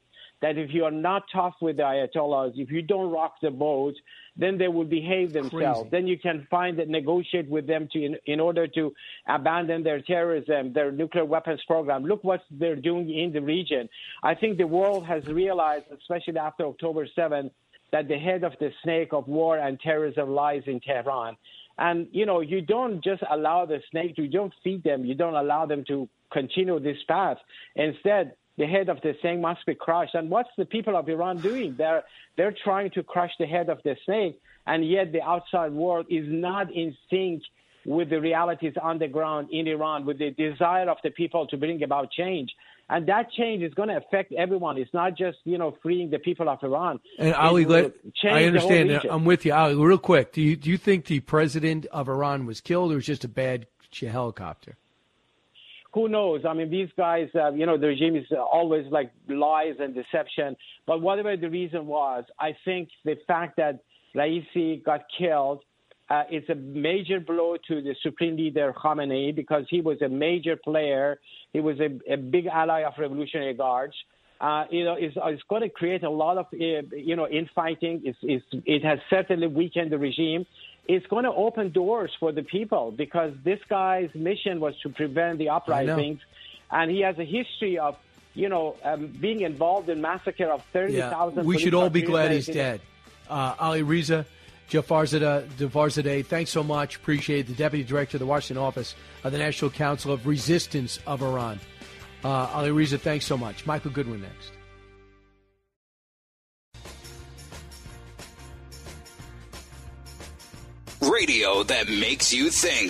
that if you are not tough with the Ayatollahs, if you don't rock the boat, then they will behave themselves. Crazy. Then you can find that negotiate with them to in, in order to abandon their terrorism, their nuclear weapons program. Look what they're doing in the region. I think the world has realized, especially after October seventh, that the head of the snake of war and terrorism lies in Tehran. And, you know, you don't just allow the snake, you don't feed them, you don't allow them to continue this path. Instead, the head of the snake must be crushed. And what's the people of Iran doing? They're they're trying to crush the head of the snake, and yet the outside world is not in sync with the realities on the ground in Iran, with the desire of the people to bring about change. And that change is going to affect everyone. It's not just, you know, freeing the people of Iran. And Ali, let, I understand. The I'm with you, Ali. Real quick, do you do you think the president of Iran was killed, or was just a bad helicopter? Who knows? I mean, these guys, uh, you know, the regime is always like lies and deception. But whatever the reason was, I think the fact that Raisi got killed, uh, it's a major blow to the supreme leader Khamenei, because he was a major player. He was a, a big ally of Revolutionary Guards. Uh, you know, it's, it's going to create a lot of, uh, you know, infighting. It's, it's, it has certainly weakened the regime. It's going to open doors for the people, because this guy's mission was to prevent the uprisings, and he has a history of, you know, um, being involved in massacre of thirty thousand. Yeah, we should all be glad he's dead. Uh, Ali Reza Jafarzadeh, Jafarzadeh, thanks so much. Appreciate it. The Deputy Director of the Washington office of the National Council of Resistance of Iran. Uh, Ali Reza, thanks so much. Michael Goodwin next. Radio that makes you think.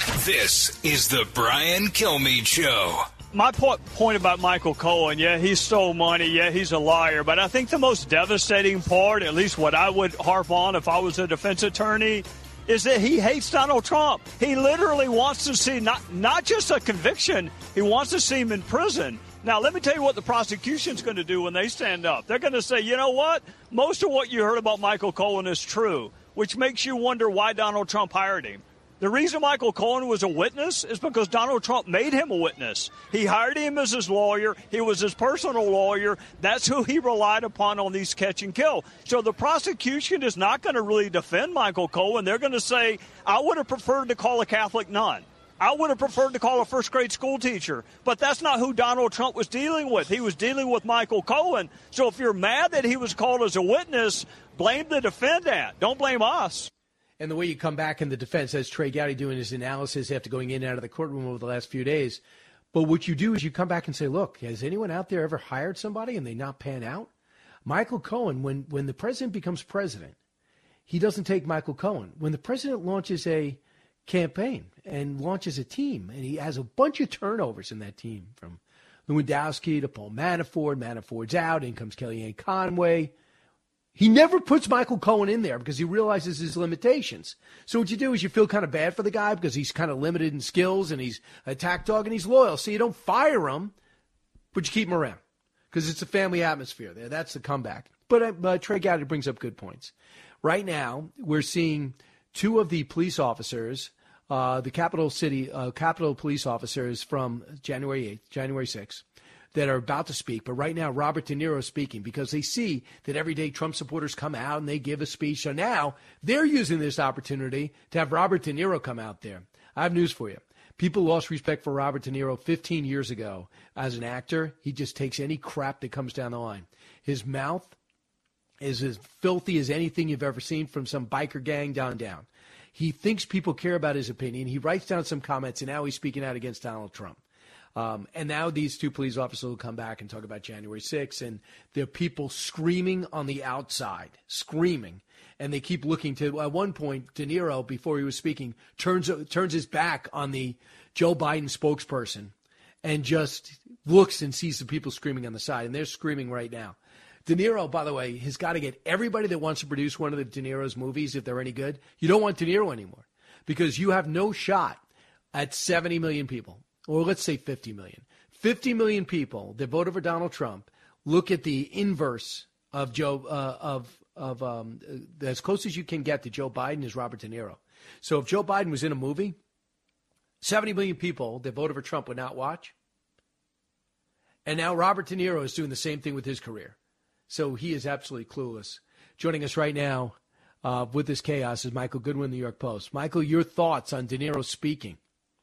This is the Brian Kilmeade Show. My po- point about Michael Cohen, yeah, he stole money, yeah, he's a liar. But I think the most devastating part, at least what I would harp on if I was a defense attorney, is that he hates Donald Trump. He literally wants to see not, not just a conviction, he wants to see him in prison. Now, let me tell you what the prosecution's going to do when they stand up. They're going to say, you know what? Most of what you heard about Michael Cohen is true, which makes you wonder why Donald Trump hired him. The reason Michael Cohen was a witness is because Donald Trump made him a witness. He hired him as his lawyer. He was his personal lawyer. That's who he relied upon on these catch and kill. So the prosecution is not going to really defend Michael Cohen. They're going to say, I would have preferred to call a Catholic nun. I would have preferred to call a first grade school teacher. But that's not who Donald Trump was dealing with. He was dealing with Michael Cohen. So if you're mad that he was called as a witness, blame the defendant. Don't blame us. And the way you come back in the defense, as Trey Gowdy doing his analysis after going in and out of the courtroom over the last few days. But what you do is you come back and say, look, has anyone out there ever hired somebody and they not pan out? Michael Cohen, when, when the president becomes president, he doesn't take Michael Cohen. When the president launches a campaign and launches a team, and he has a bunch of turnovers in that team, from Lewandowski to Paul Manafort, Manafort's out, in comes Kellyanne Conway. He never puts Michael Cohen in there because he realizes his limitations. So what you do is you feel kind of bad for the guy because he's kind of limited in skills and he's a attack dog and he's loyal. So you don't fire him, but you keep him around because it's a family atmosphere there. That's the comeback. But uh, uh, Trey Gowdy brings up good points. Right now, we're seeing two of the police officers, uh, the Capitol City, uh, Capitol police officers from January eighth, January sixth, that are about to speak. But right now, Robert De Niro is speaking because they see that every day Trump supporters come out and they give a speech. So now they're using this opportunity to have Robert De Niro come out there. I have news for you. People lost respect for Robert De Niro fifteen years ago. As an actor, he just takes any crap that comes down the line. His mouth is as filthy as anything you've ever seen from some biker gang down down. He thinks people care about his opinion. He writes down some comments, and now he's speaking out against Donald Trump. Um, and now these two police officers will come back and talk about January sixth, and there are people screaming on the outside, screaming. And they keep looking to, at one point, De Niro, before he was speaking, turns turns his back on the Joe Biden spokesperson and just looks and sees the people screaming on the side. And they're screaming right now. De Niro, by the way, has got to get everybody that wants to produce one of the De Niro's movies, if they're any good. You don't want De Niro anymore because you have no shot at seventy million people. Or let's say fifty million. fifty million people that voted for Donald Trump look at the inverse of Joe, uh, of, of um, uh, as close as you can get to Joe Biden is Robert De Niro. So if Joe Biden was in a movie, seventy million people that voted for Trump would not watch. And now Robert De Niro is doing the same thing with his career. So he is absolutely clueless. Joining us right now uh, with this chaos is Michael Goodwin, New York Post. Michael, your thoughts on De Niro speaking?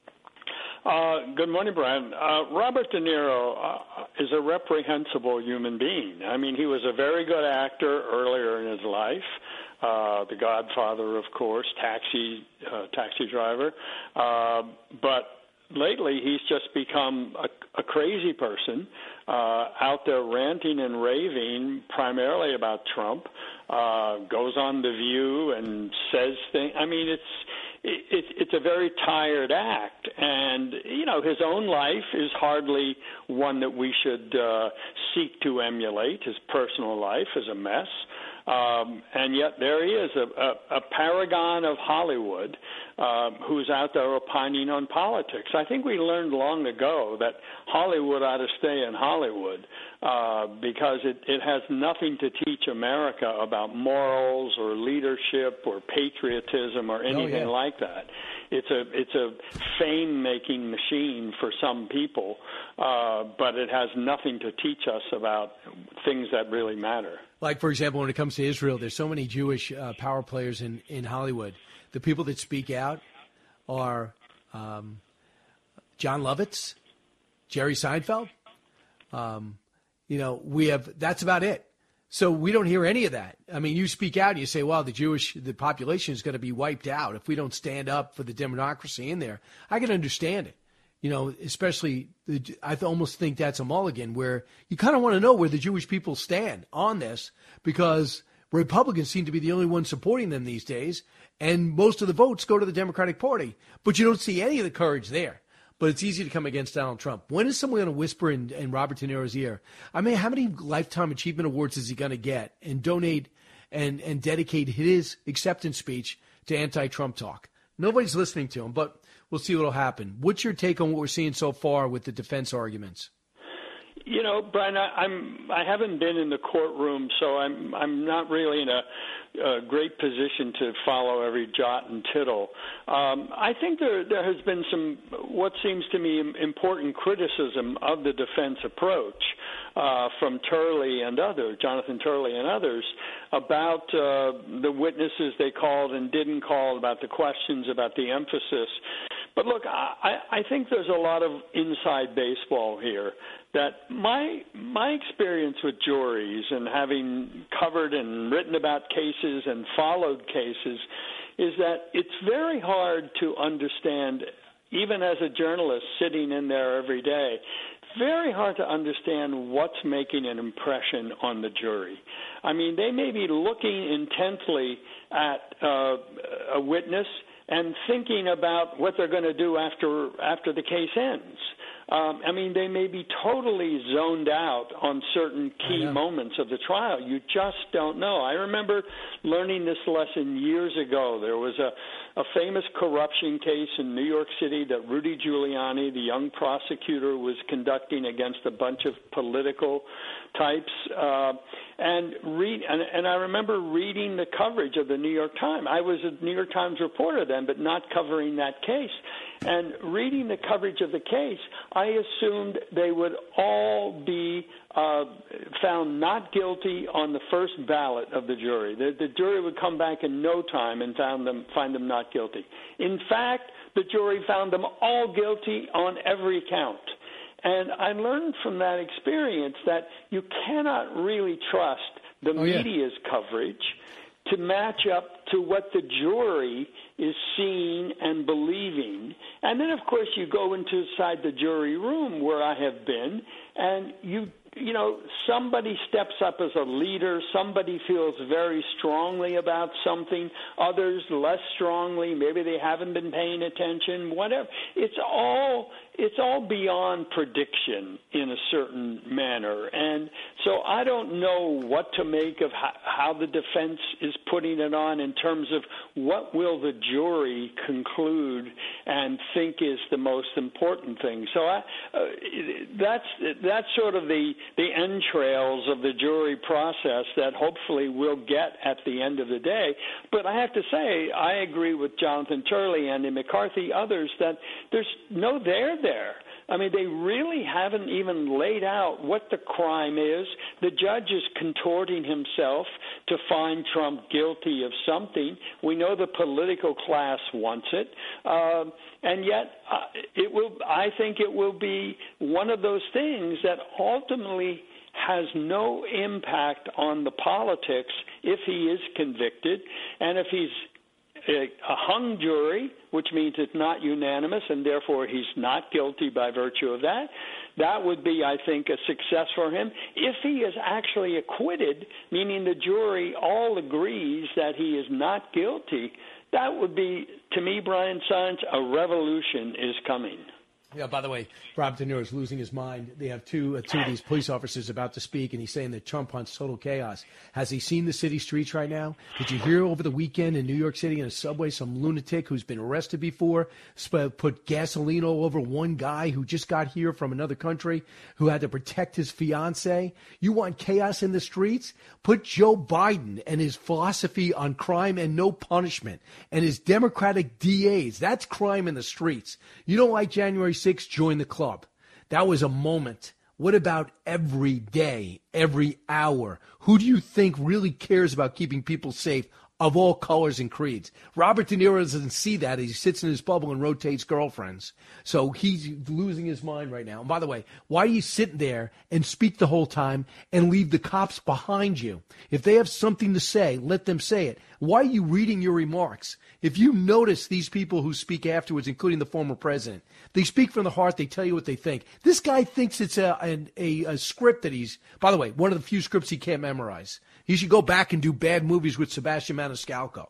Uh, good morning, Brian. Uh, Robert De Niro uh, is a reprehensible human being. I mean, he was a very good actor earlier in his life. Uh, The Godfather, of course, Taxi, uh, Taxi Driver. Uh, but lately, he's just become a, a crazy person uh, out there ranting and raving primarily about Trump, uh, goes on The View and says things. I mean, it's it, it's a very tired act. And, you know, his own life is hardly one that we should uh, seek to emulate. His personal life is a mess. Um, and yet there he is, a, a, a paragon of Hollywood uh, who's out there opining on politics. I think we learned long ago that Hollywood ought to stay in Hollywood uh, because it, it has nothing to teach America about morals or leadership or patriotism or anything oh, yeah. like that. It's a it's a fame-making machine for some people, uh, but it has nothing to teach us about things that really matter. Like, for example, when it comes to Israel, there's so many Jewish uh, power players in, in Hollywood. The people that speak out are um, John Lovitz, Jerry Seinfeld. Um, you know, we have that's about it. So we don't hear any of that. I mean, you speak out and you say, well, the Jewish, the population is going to be wiped out if we don't stand up for the democracy in there. I can understand it. You know, especially, the, I almost think that's a mulligan where you kind of want to know where the Jewish people stand on this because Republicans seem to be the only ones supporting them these days, and most of the votes go to the Democratic Party. But you don't see any of the courage there. But it's easy to come against Donald Trump. When is someone going to whisper in, in Robert De Niro's ear? I mean, how many Lifetime Achievement Awards is he going to get and donate and, and dedicate his acceptance speech to anti-Trump talk? Nobody's listening to him, but we'll see what will happen. What's your take on what we're seeing so far with the defense arguments? You know, Brian, I, I'm I haven't been in the courtroom, so I'm I'm not really in a, a great position to follow every jot and tittle. Um, I think there there has been some what seems to me important criticism of the defense approach uh, from Turley and others, Jonathan Turley and others, about uh, the witnesses they called and didn't call, about the questions, about the emphasis. But look, I, I think there's a lot of inside baseball here. That my my experience with juries and having covered and written about cases and followed cases is that it's very hard to understand, even as a journalist sitting in there every day, very hard to understand what's making an impression on the jury. I mean, they may be looking intently at uh, a witness and thinking about what they're going to do after after the case ends. Um, I mean, they may be totally zoned out on certain key moments of the trial. You just don't know. I remember learning this lesson years ago. There was a, a famous corruption case in New York City that Rudy Giuliani, the young prosecutor, was conducting against a bunch of political types. Uh, and, read, and, and I remember reading the coverage of the New York Times. I was a New York Times reporter then, but not covering that case. And reading the coverage of the case, I assumed they would all be uh, found not guilty on the first ballot of the jury. The, the jury would come back in no time and found them, find them not guilty. In fact, the jury found them all guilty on every count. And I learned from that experience that you cannot really trust the oh, media's yeah. coverage to match up to what the jury is seeing and believing. And then, of course, you go inside the jury room where I have been, and you you know, somebody steps up as a leader, somebody feels very strongly about something, others less strongly, maybe they haven't been paying attention, whatever. It's all it's all beyond prediction in a certain manner. And so I don't know what to make of how, how the defense is putting it on in terms of what will the jury conclude and think is the most important thing. So I, uh, that's that's sort of the, the entrails of the jury process that hopefully we'll get at the end of the day. But I have to say, I agree with Jonathan Turley, Andy McCarthy, others, that there's no there there. I mean, they really haven't even laid out what the crime is. The judge is contorting himself to find Trump guilty of something. We know the political class wants it. Uh, and yet, uh, it will. I think it will be one of those things that ultimately has no impact on the politics if he is convicted. And if he's a hung jury, which means it's not unanimous, and therefore he's not guilty by virtue of that, that would be, I think, a success for him. If he is actually acquitted, meaning the jury all agrees that he is not guilty, that would be, to me, Brian Science, a revolution is coming. Yeah, by the way, Rob De Niro is losing his mind. They have two uh, two of these police officers about to speak, and he's saying that Trump wants total chaos. Has he seen the city streets right now? Did you hear over the weekend in New York City in a subway some lunatic who's been arrested before sp- put gasoline all over one guy who just got here from another country who had to protect his fiancée? You want chaos in the streets? Put Joe Biden and his philosophy on crime and no punishment and his Democratic D As. That's crime in the streets. You don't like January sixth, join the club. That was a moment. What about every day, every hour? Who do you think really cares about keeping people safe of all colors and creeds? Robert De Niro doesn't see that. He sits in his bubble and rotates girlfriends. So he's losing his mind right now. And by the way, why are you sitting there and speak the whole time and leave the cops behind you? If they have something to say, let them say it. Why are you reading your remarks? If you notice these people who speak afterwards, including the former president, they speak from the heart. They tell you what they think. This guy thinks it's a, a, a script that he's, by the way, one of the few scripts he can't memorize. He should go back and do bad movies with Sebastian Maniscalco.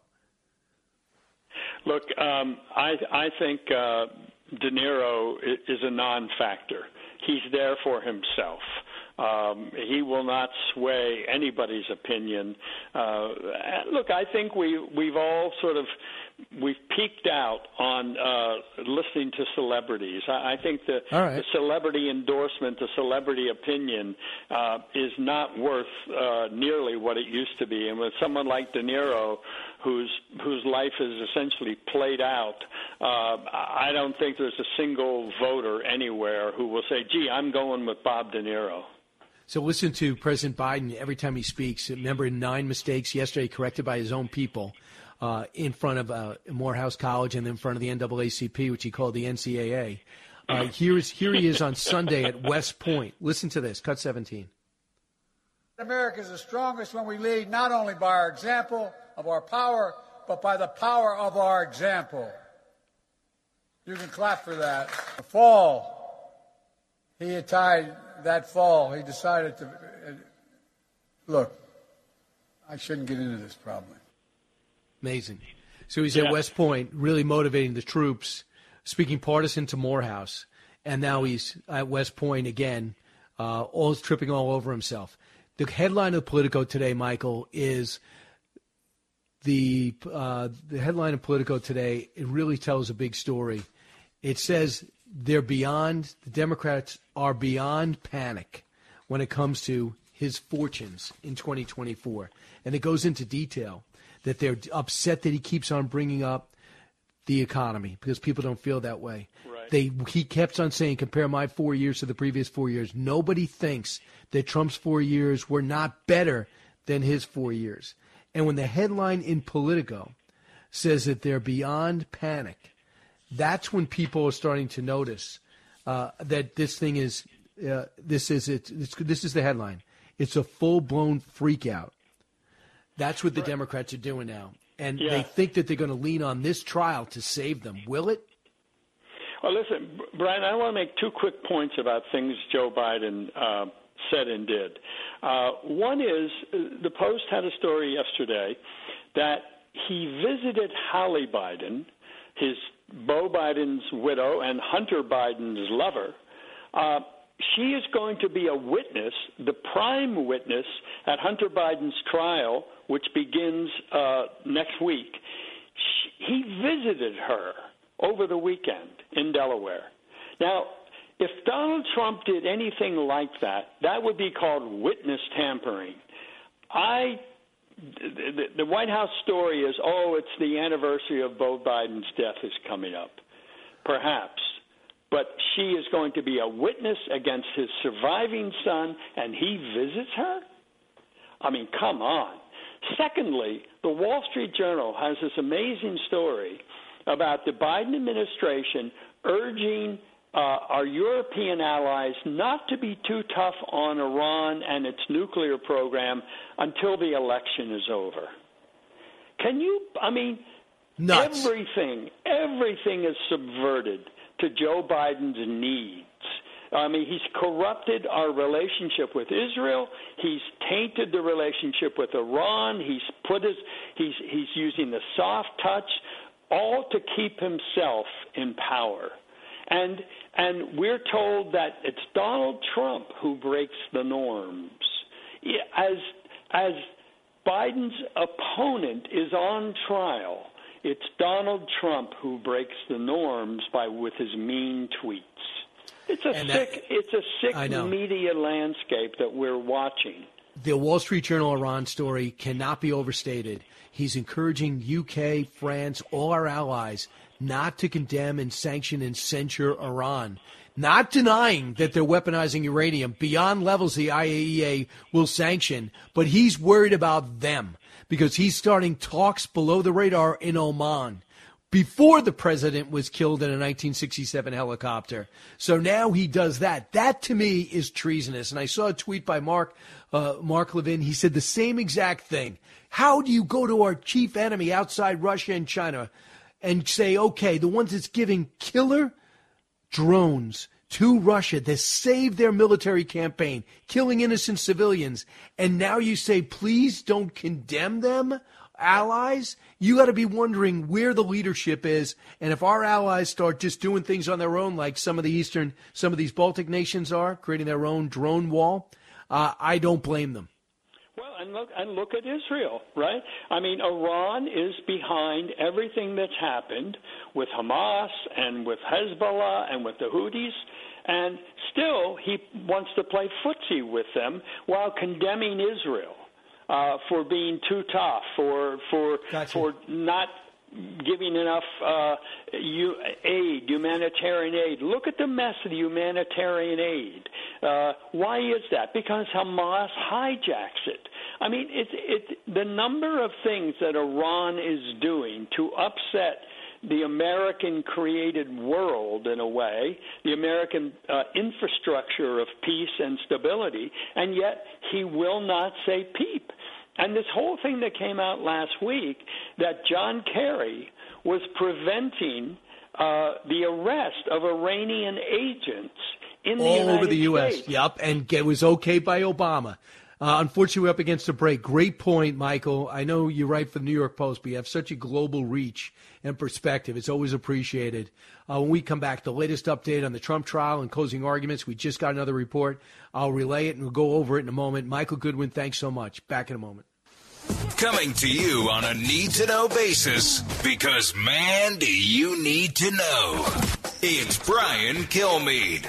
Look, um, I, I think uh, De Niro is a non-factor. He's there for himself. Um, he will not sway anybody's opinion. Uh, look, I think we, we've all sort of we've peaked out on uh, listening to celebrities. I, I think the, right. the celebrity endorsement, the celebrity opinion uh, is not worth uh, nearly what it used to be. And with someone like De Niro, whose whose life is essentially played out, uh, I don't think there's a single voter anywhere who will say, gee, I'm going with Bob De Niro. So listen to President Biden every time he speaks. Remember, nine mistakes yesterday corrected by his own people uh, in front of uh, Morehouse College and in front of the N double A C P, which he called the N C A A. Uh, here, is, here he is on Sunday at West Point. Listen to this. Cut seventeen. America is the strongest when we lead not only by our example of our power, but by the power of our example. You can clap for that. The fall, he had tied that fall, he decided to, uh, look, I shouldn't get into this probably. Amazing. So he's yeah. at West Point, really motivating the troops, speaking partisan to Morehouse, and now he's at West Point again, uh, all tripping all over himself. The headline of Politico today, Michael, is the uh, the headline of Politico today. It really tells a big story. It says they're beyond, the Democrats are beyond panic when it comes to his fortunes in twenty twenty-four. And it goes into detail that they're upset that he keeps on bringing up the economy because people don't feel that way. Right. They He kept on saying, compare my four years to the previous four years. Nobody thinks that Trump's four years were not better than his four years. And when the headline in Politico says that they're beyond panic, that's when people are starting to notice uh, that this thing is uh, this is it. It's, this is the headline. It's a full-blown freak out. That's what the right. Democrats are doing now, and yeah. they think that they're going to lean on this trial to save them. Will it? Well, listen, Brian, I want to make two quick points about things Joe Biden uh, said and did. Uh, one is the Post had a story yesterday that he visited Hallie Biden, his Beau Biden's widow and Hunter Biden's lover. Uh, she is going to be a witness, the prime witness at Hunter Biden's trial, which begins uh, next week. She, he visited her over the weekend in Delaware. Now, if Donald Trump did anything like that, that would be called witness tampering. I The, the White House story is, oh, it's the anniversary of Beau Biden's death is coming up. Perhaps. But she is going to be a witness against his surviving son, and he visits her? I mean, come on. Secondly, the Wall Street Journal has this amazing story about the Biden administration urging uh, our European allies not to be too tough on Iran and its nuclear program until the election is over. Can you, I mean, Nuts. everything, everything is subverted to Joe Biden's needs. I mean, he's corrupted our relationship with Israel. He's tainted the relationship with Iran. He's put his, he's, he's using the soft touch, all to keep himself in power. And, and we're told that it's Donald Trump who breaks the norms. As, as Biden's opponent is on trial, it's Donald Trump who breaks the norms by with his mean tweets. It's a And sick. that- It's a sick I know. media landscape that we're watching. The Wall Street Journal Iran story cannot be overstated. He's encouraging U K, France, all our allies not to condemn and sanction and censure Iran, not denying that they're weaponizing uranium beyond levels the I A E A will sanction, but he's worried about them because he's starting talks below the radar in Oman before the president was killed in a nineteen sixty-seven helicopter. So now he does that. That, to me, is treasonous. And I saw a tweet by Mark uh, Mark Levin. He said the same exact thing. How do you go to our chief enemy outside Russia and China and say, okay, the ones that's giving killer drones to Russia that saved their military campaign, killing innocent civilians, and now you say, please don't condemn them, allies? You got to be wondering where the leadership is, and if our allies start just doing things on their own, like some of the Eastern, some of these Baltic nations are, creating their own drone wall, uh, I don't blame them. Well, and look, and look at Israel, right? I mean, Iran is behind everything that's happened with Hamas and with Hezbollah and with the Houthis, and still he wants to play footsie with them while condemning Israel uh, for being too tough, for for Gotcha. for not giving enough uh, you, aid, humanitarian aid. Look at the mess of the humanitarian aid. Uh, why is that? Because Hamas hijacks it. I mean, it, it, the number of things that Iran is doing to upset the American-created world, in a way, the American uh, infrastructure of peace and stability, and yet he will not say peep. And this whole thing that came out last week, that John Kerry was preventing uh, the arrest of Iranian agents in the all United over the U S. States. Yep, and it was okay by Obama. Uh, unfortunately, we're up against a break. Great point, Michael. I know you write for the New York Post, but you have such a global reach and perspective. It's always appreciated. Uh, when we come back, the latest update on the Trump trial and closing arguments. We just got another report. I'll relay it, and we'll go over it in a moment. Michael Goodwin, thanks so much. Back in a moment. Coming to you on a need-to-know basis, because, man, do you need to know. It's Brian Kilmeade.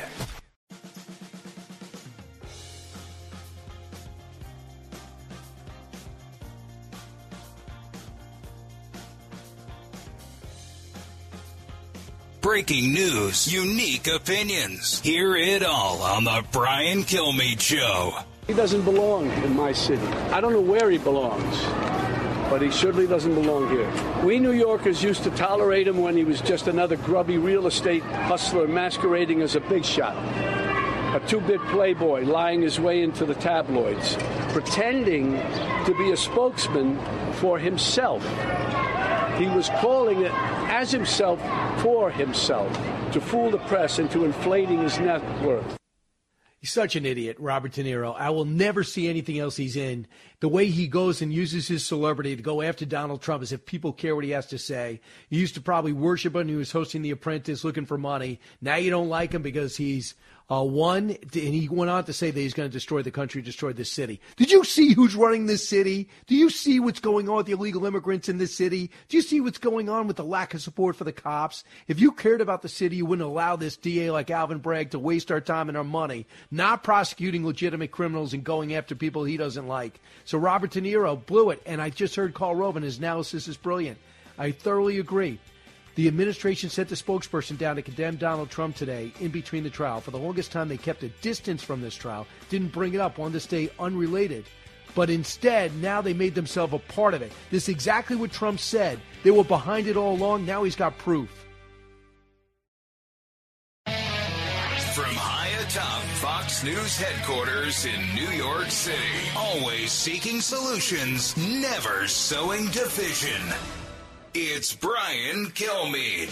Breaking news, unique opinions. Hear it all on the Brian Kilmeade Show. He doesn't belong in my city. I don't know where he belongs, but he certainly doesn't belong here. We New Yorkers used to tolerate him when he was just another grubby real estate hustler masquerading as a big shot. A two-bit playboy lying his way into the tabloids, pretending to be a spokesman for himself. He was calling it as himself for himself, to fool the press into inflating his net worth. He's such an idiot, Robert De Niro. I will never see anything else he's in. The way he goes and uses his celebrity to go after Donald Trump as if people care what he has to say. You used to probably worship him when he was hosting The Apprentice, looking for money. Now you don't like him because he's uh, won, and he went on to say that he's going to destroy the country, destroy this city. Did you see who's running this city? Do you see what's going on with the illegal immigrants in this city? Do you see what's going on with the lack of support for the cops? If you cared about the city, you wouldn't allow this D A like Alvin Bragg to waste our time and our money, not prosecuting legitimate criminals and going after people he doesn't like. So Robert De Niro blew it, and I just heard Carl Rove, and his analysis is brilliant. I thoroughly agree. The administration sent the spokesperson down to condemn Donald Trump today in between the trial. For the longest time, they kept a distance from this trial, didn't bring it up, wanted to stay unrelated. But instead, now they made themselves a part of it. This is exactly what Trump said. They were behind it all along. Now he's got proof. From high atop Fox News headquarters in New York City, always seeking solutions, never sowing division. It's Brian Kilmeade.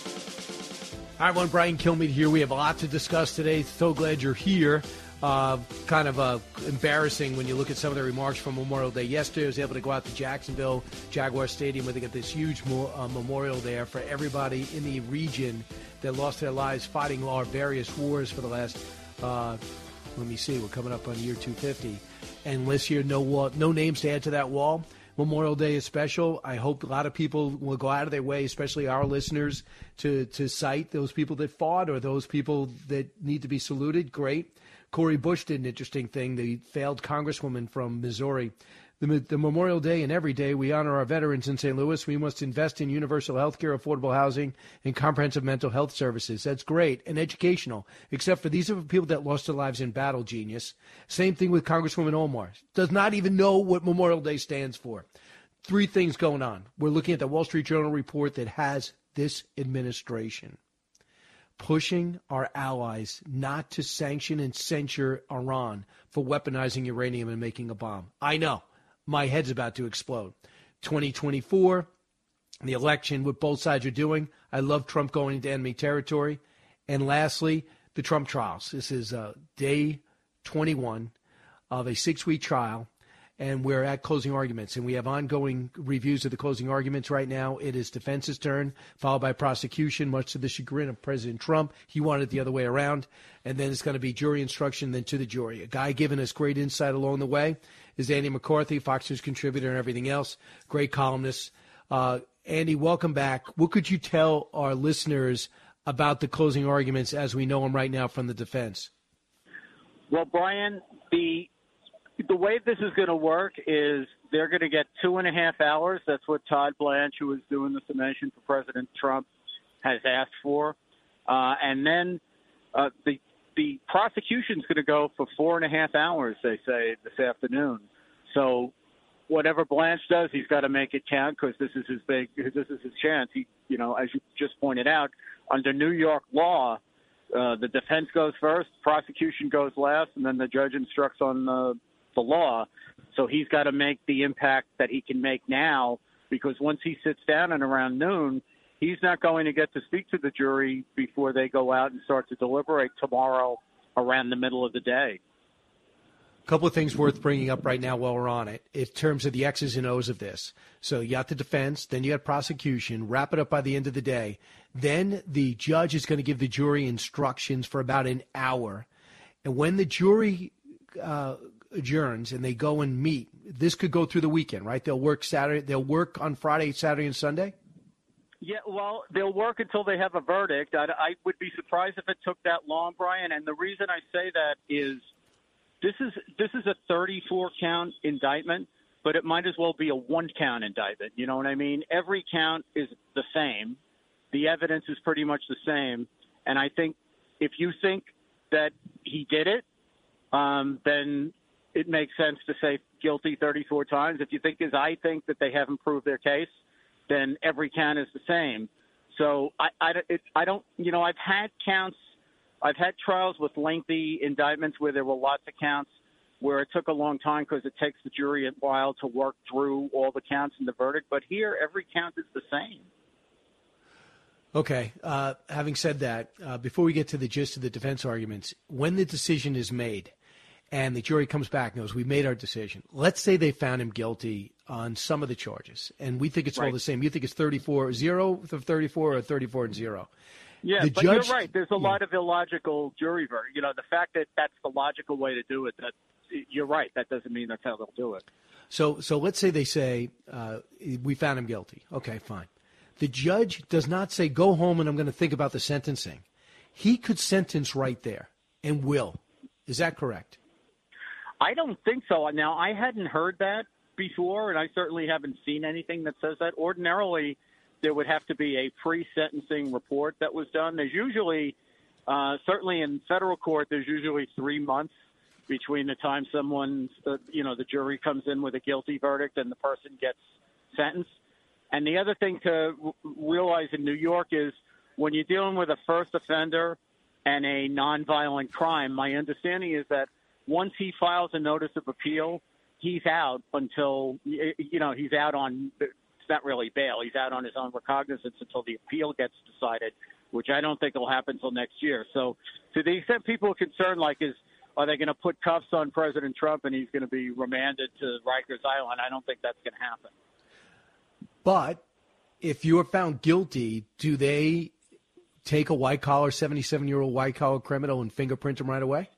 Hi, everyone. Brian Kilmeade here. We have a lot to discuss today. So glad you're here. Uh, kind of uh, embarrassing when you look at some of the remarks from Memorial Day yesterday. I was able to go out to Jacksonville Jaguar Stadium where they got this huge mo- uh, memorial there for everybody in the region that lost their lives fighting our various wars for the last, uh, let me see, we're coming up on year two fifty. And this year, no wall, no names to add to that wall. Memorial Day is special. I hope a lot of people will go out of their way, especially our listeners, to, to cite those people that fought or those people that need to be saluted. Great. Cori Bush did an interesting thing, the failed congresswoman from Missouri. The, the Memorial Day and every day we honor our veterans in Saint Louis. We must invest in universal health care, affordable housing, and comprehensive mental health services. That's great and educational, except for these are people that lost their lives in battle, genius. Same thing with Congresswoman Omar. Does not even know what Memorial Day stands for. Three things going on. We're looking at the Wall Street Journal report that has this administration pushing our allies not to sanction and censure Iran for weaponizing uranium and making a bomb. I know. My head's about to explode. twenty twenty-four, the election, what both sides are doing. I love Trump going into enemy territory. And lastly, the Trump trials. This is uh, day twenty-one of a six-week trial, and we're at closing arguments. And we have ongoing reviews of the closing arguments right now. It is defense's turn, followed by prosecution, much to the chagrin of President Trump. He wanted it the other way around. And then it's going to be jury instruction, then to the jury. A guy giving us great insight along the way is Andy McCarthy, Fox News contributor and everything else. Great columnist. Uh, Andy, welcome back. What could you tell our listeners about the closing arguments as we know them right now from the defense? Well, Brian, the the way this is going to work is they're going to get two and a half hours. That's what Todd Blanche, who is doing the summation for President Trump, has asked for. Uh, and then uh, the the prosecution's going to go for four and a half hours, they say, this afternoon. So whatever Blanche does, he's got to make it count because this is his big, this is his chance. He, you know, as you just pointed out, under New York law, uh, the defense goes first, prosecution goes last, and then the judge instructs on the, the law. So he's got to make the impact that he can make now, because once he sits down at around noon, he's not going to get to speak to the jury before they go out and start to deliberate tomorrow around the middle of the day. A couple of things worth bringing up right now while we're on it in terms of the X's and O's of this. So you got the defense, then you got prosecution, wrap it up by the end of the day. Then the judge is going to give the jury instructions for about an hour. And when the jury uh, adjourns and they go and meet, this could go through the weekend, right? They'll work Saturday. They'll work on Friday, Saturday, and Sunday? Yeah, well, they'll work until they have a verdict. I, I would be surprised if it took that long, Brian. And the reason I say that is this is this is a thirty-four count indictment, but it might as well be a one count indictment. You know what I mean? Every count is the same. The evidence is pretty much the same. And I think if you think that he did it, um, then it makes sense to say guilty thirty-four times. If you think, as I think, that they haven't proved their case, then every count is the same. So I, I, it, I don't, you know, I've had counts, I've had trials with lengthy indictments where there were lots of counts where it took a long time because it takes the jury a while to work through all the counts and the verdict. But here, every count is the same. Okay. Uh, having said that, uh, before we get to the gist of the defense arguments, when the decision is made and the jury comes back and goes, we made our decision, let's say they found him guilty on some of the charges, and we think it's right. all the same. You think it's thirty-four, zero of thirty-four or thirty-four and zero? Yeah, the but judge, you're right. There's a yeah. lot of illogical jury verdict. You know, the fact that that's the logical way to do it, that you're right. That doesn't mean that's how they'll do it. So, so let's say they say, uh, we found him guilty. Okay, fine. The judge does not say, go home and I'm going to think about the sentencing. He could sentence right there and will. Is that correct? I don't think so. Now, I hadn't heard that before, and I certainly haven't seen anything that says that. Ordinarily, there would have to be a pre-sentencing report that was done. There's usually, uh, certainly in federal court, there's usually three months between the time someone, uh, you know, the jury comes in with a guilty verdict and the person gets sentenced. And the other thing to w- realize in New York is when you're dealing with a first offender and a nonviolent crime, my understanding is that once he files a notice of appeal, he's out until, you know, he's out on, it's not really bail, he's out on his own recognizance until the appeal gets decided, which I don't think will happen until next year. So to the extent people are concerned, like, is, are they going to put cuffs on President Trump and he's going to be remanded to Rikers Island? I don't think that's going to happen. But if you are found guilty, do they take a white-collar, seventy-seven-year-old white-collar criminal and fingerprint him right away?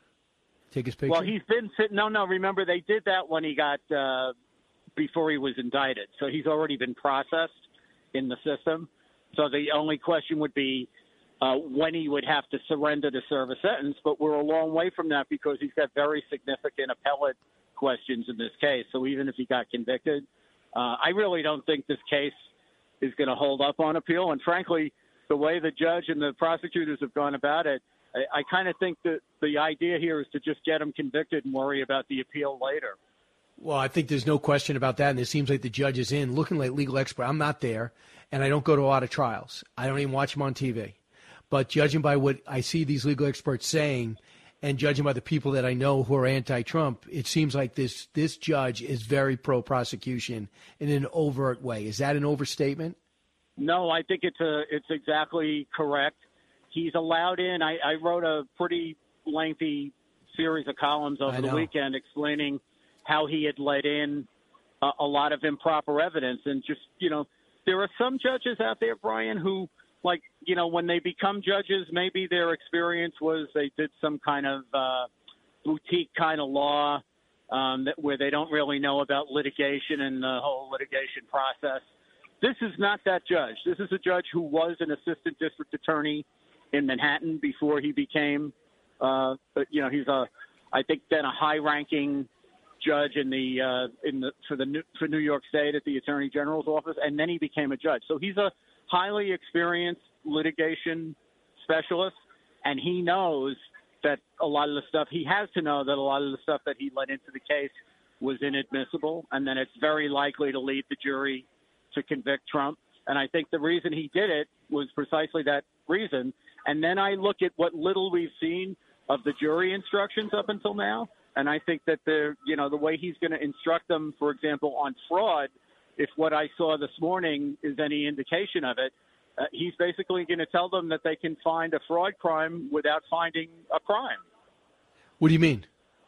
Take his picture? Well, he's been sitting. No, no. Remember, they did that when he got uh, before he was indicted. So he's already been processed in the system. So the only question would be uh, when he would have to surrender to serve a sentence. But we're a long way from that because he's got very significant appellate questions in this case. So even if he got convicted, uh, I really don't think this case is going to hold up on appeal. And frankly, the way the judge and the prosecutors have gone about it, I, I kind of think that the idea here is to just get him convicted and worry about the appeal later. Well, I think there's no question about that, and it seems like the judge is in, looking like legal expert. I'm not there, and I don't go to a lot of trials. I don't even watch them on T V. But judging by what I see these legal experts saying and judging by the people that I know who are anti-Trump, it seems like this this judge is very pro-prosecution in an overt way. Is that an overstatement? No, I think it's a it's exactly correct. He's allowed in. I, I wrote a pretty lengthy series of columns over the weekend explaining how he had let in a, a lot of improper evidence. And just, you know, there are some judges out there, Brian, who, like, you know, when they become judges, maybe their experience was they did some kind of uh, boutique kind of law um, that, where they don't really know about litigation and the whole litigation process. This is not that judge. This is a judge who was an assistant district attorney in Manhattan before he became, uh, you know, he's a, I think then a high-ranking judge in the uh, in the for the New, for New York State at the Attorney General's office, and then he became a judge. So he's a highly experienced litigation specialist, and he knows that a lot of the stuff he has to know that a lot of the stuff that he let into the case was inadmissible, and then it's very likely to lead the jury to convict Trump. And I think the reason he did it was precisely that reason. And then I look at what little we've seen of the jury instructions up until now, and I think that the you know the way he's going to instruct them, for example, on fraud, if what I saw this morning is any indication of it, uh, he's basically going to tell them that they can find a fraud crime without finding a crime. What do you mean?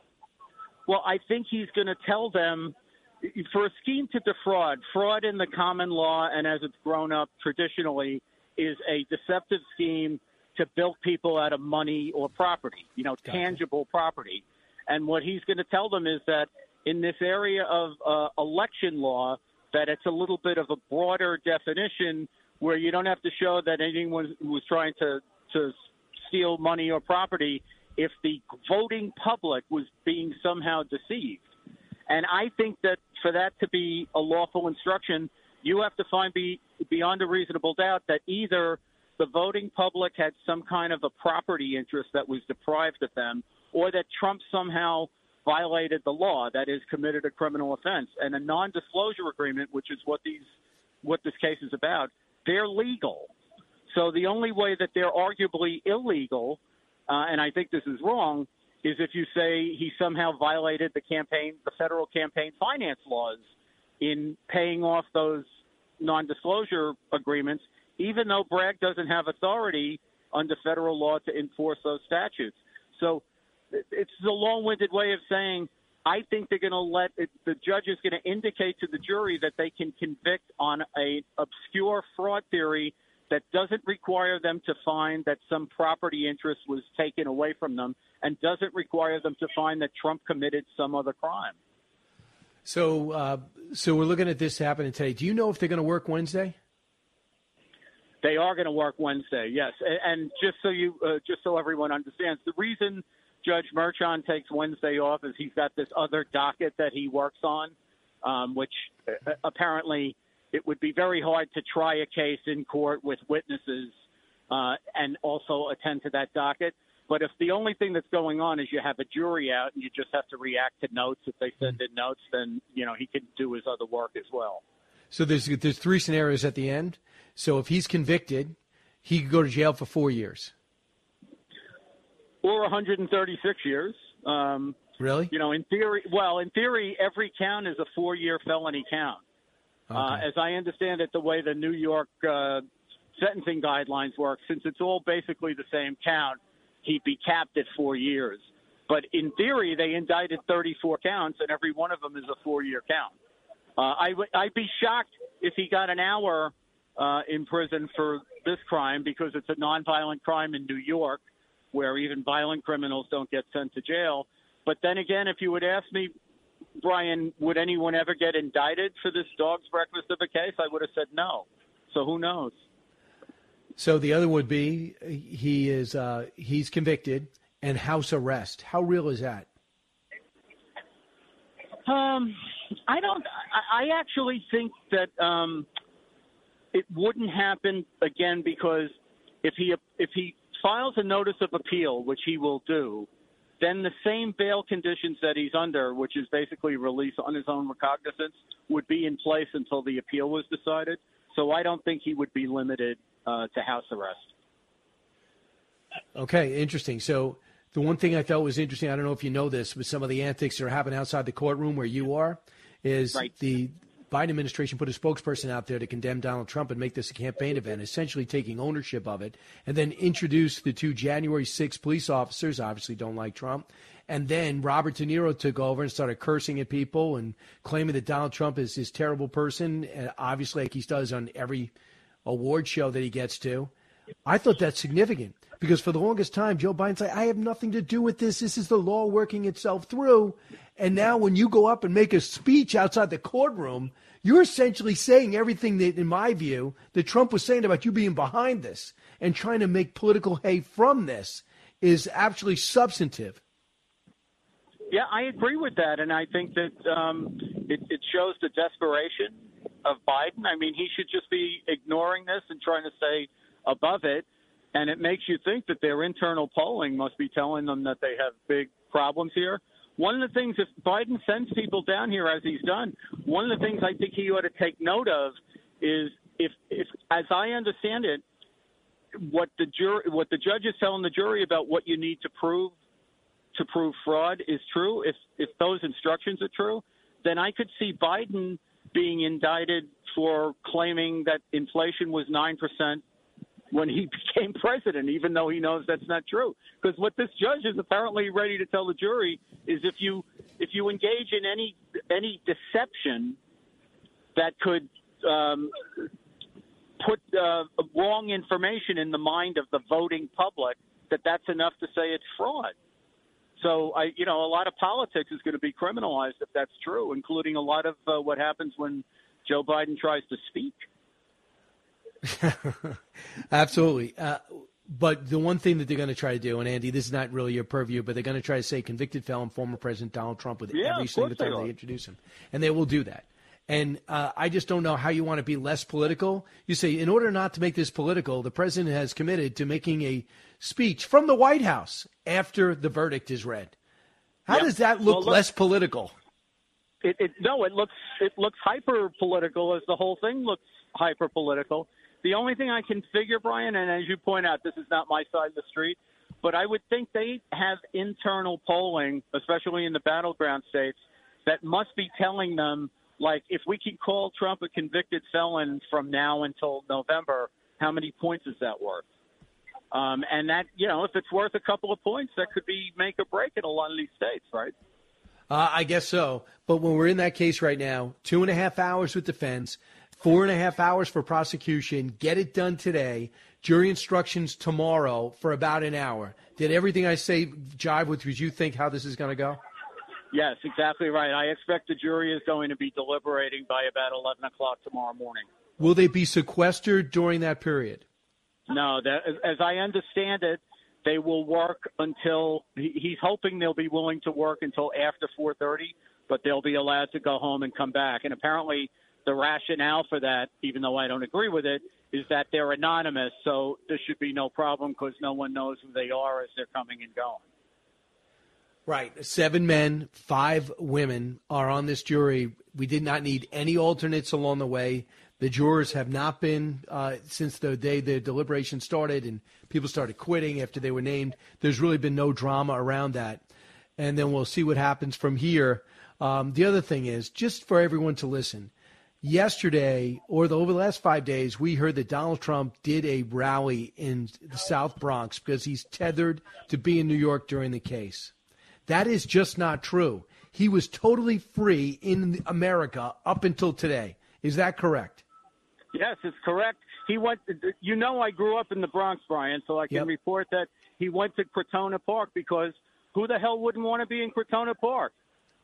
Well, I think he's going to tell them, for a scheme to defraud, fraud in the common law and as it's grown up traditionally is a deceptive scheme to bilk people out of money or property, you know, gotcha. tangible property. And what he's going to tell them is that in this area of uh, election law, that it's a little bit of a broader definition where you don't have to show that anyone was trying to, to steal money or property if the voting public was being somehow deceived. And I think that for that to be a lawful instruction, you have to find be, beyond a reasonable doubt that either the voting public had some kind of a property interest that was deprived of them, or that Trump somehow violated the law, that is, committed a criminal offense. And a non-disclosure agreement, which is what these, what this case is about, they're legal. So the only way that they're arguably illegal, uh, and I think this is wrong, is if you say he somehow violated the campaign, the federal campaign finance laws in paying off those non-disclosure agreements, even though Bragg doesn't have authority under federal law to enforce those statutes. So it's a long-winded way of saying I think they're going to let it, the judge is going to indicate to the jury that they can convict on a obscure fraud theory that doesn't require them to find that some property interest was taken away from them and doesn't require them to find that Trump committed some other crime. So, uh, so we're looking at this happening today. Do you know if they're going to work Wednesday? They are going to work Wednesday, yes. And, and just so you, uh, just so everyone understands, the reason Judge Merchan takes Wednesday off is he's got this other docket that he works on, um, which uh, apparently it would be very hard to try a case in court with witnesses uh, and also attend to that docket. But if the only thing that's going on is you have a jury out and you just have to react to notes, if they send in notes, then, you know, he can do his other work as well. So there's there's three scenarios at the end. So if he's convicted, he could go to jail for four years. Or one hundred thirty-six years. Um, really? You know, in theory, well, in theory, every count is a four-year felony count. Okay. Uh, as I understand it, the way the New York uh, sentencing guidelines work, since it's all basically the same count, he'd be capped at four years. But in theory, they indicted thirty-four counts, and every one of them is a four-year count. Uh, I w- I'd be shocked if he got an hour uh, in prison for this crime, because it's a nonviolent crime in New York, where even violent criminals don't get sent to jail. But then again, if you would ask me, Brian, would anyone ever get indicted for this dog's breakfast of a case? I would have said no. So who knows? So the other would be he is uh, he's convicted and house arrest. How real is that? Um, I don't. I, I actually think that um, it wouldn't happen again, because if he if he files a notice of appeal, which he will do, then the same bail conditions that he's under, which is basically release on his own recognizance, would be in place until the appeal was decided. So I don't think he would be limited uh, to house arrest. Okay, interesting. So the one thing I thought was interesting, I don't know if you know this, but some of the antics that are happening outside the courtroom where you are, is right. The Biden administration put a spokesperson out there to condemn Donald Trump and make this a campaign event, essentially taking ownership of it, and then introduce the two January sixth police officers, obviously don't like Trump. And then Robert De Niro took over and started cursing at people and claiming that Donald Trump is this terrible person, and obviously like he does on every award show that he gets to. I thought that's significant, because for the longest time, Joe Biden's like, I have nothing to do with this. This is the law working itself through. And now when you go up and make a speech outside the courtroom, you're essentially saying everything that, in my view, that Trump was saying about you being behind this and trying to make political hay from this is actually substantive. Yeah, I agree with that. And I think that um, it, it shows the desperation of Biden. I mean, he should just be ignoring this and trying to stay above it. And it makes you think that their internal polling must be telling them that they have big problems here. One of the things, if Biden sends people down here as he's done, one of the things I think he ought to take note of is if, if as I understand it, what the jury, what the judge is telling the jury about what you need to prove to prove fraud is true. If if those instructions are true, then I could see Biden being indicted for claiming that inflation was nine percent when he became president, even though he knows that's not true. Because what this judge is apparently ready to tell the jury is if you if you engage in any any deception that could um, put uh, wrong information in the mind of the voting public, that that's enough to say it's fraud. So, I, you know, a lot of politics is going to be criminalized if that's true, including a lot of uh, what happens when Joe Biden tries to speak. Absolutely. Uh, but the one thing that they're going to try to do, and Andy, this is not really your purview, but they're going to try to say convicted felon, former President Donald Trump with yeah, every single time they, they introduce him. And they will do that. And uh, I just don't know how you want to be less political. You say, in order not to make this political, the president has committed to making a speech from the White House after the verdict is read. How yeah. does that look, well, look less political? It, it, no, it looks it looks hyper political, as the whole thing looks hyper political. The only thing I can figure, Brian, and as you point out, this is not my side of the street, but I would think they have internal polling, especially in the battleground states, that must be telling them, like, if we can call Trump a convicted felon from now until November, how many points is that worth? Um, and that, you know, if it's worth a couple of points, that could be make or break in a lot of these states, right? Uh, I guess so. But when we're in that case right now, two and a half hours with defense, four and a half hours for prosecution, get it done today, jury instructions tomorrow for about an hour. Did everything I say jive with what you think how this is going to go? Yes, exactly right. I expect the jury is going to be deliberating by about eleven o'clock tomorrow morning. Will they be sequestered during that period? No, that, as I understand it, they will work until he's hoping they'll be willing to work until after four thirty, but they'll be allowed to go home and come back. And apparently the rationale for that, even though I don't agree with it, is that they're anonymous, so there should be no problem because no one knows who they are as they're coming and going. Right. Seven men, five women are on this jury. We did not need any alternates along the way. The jurors have not been, uh, since the day the deliberation started and people started quitting after they were named, there's really been no drama around that. And then we'll see what happens from here. Um, the other thing is, just for everyone to listen, yesterday or the, over the last five days, we heard that Donald Trump did a rally in the South Bronx because he's tethered to be in New York during the case. That is just not true. He was totally free in America up until today. Is that correct? Yes, it's correct. He went. You know, I grew up in the Bronx, Brian, so I can Yep. report that he went to Crotona Park because who the hell wouldn't want to be in Crotona Park?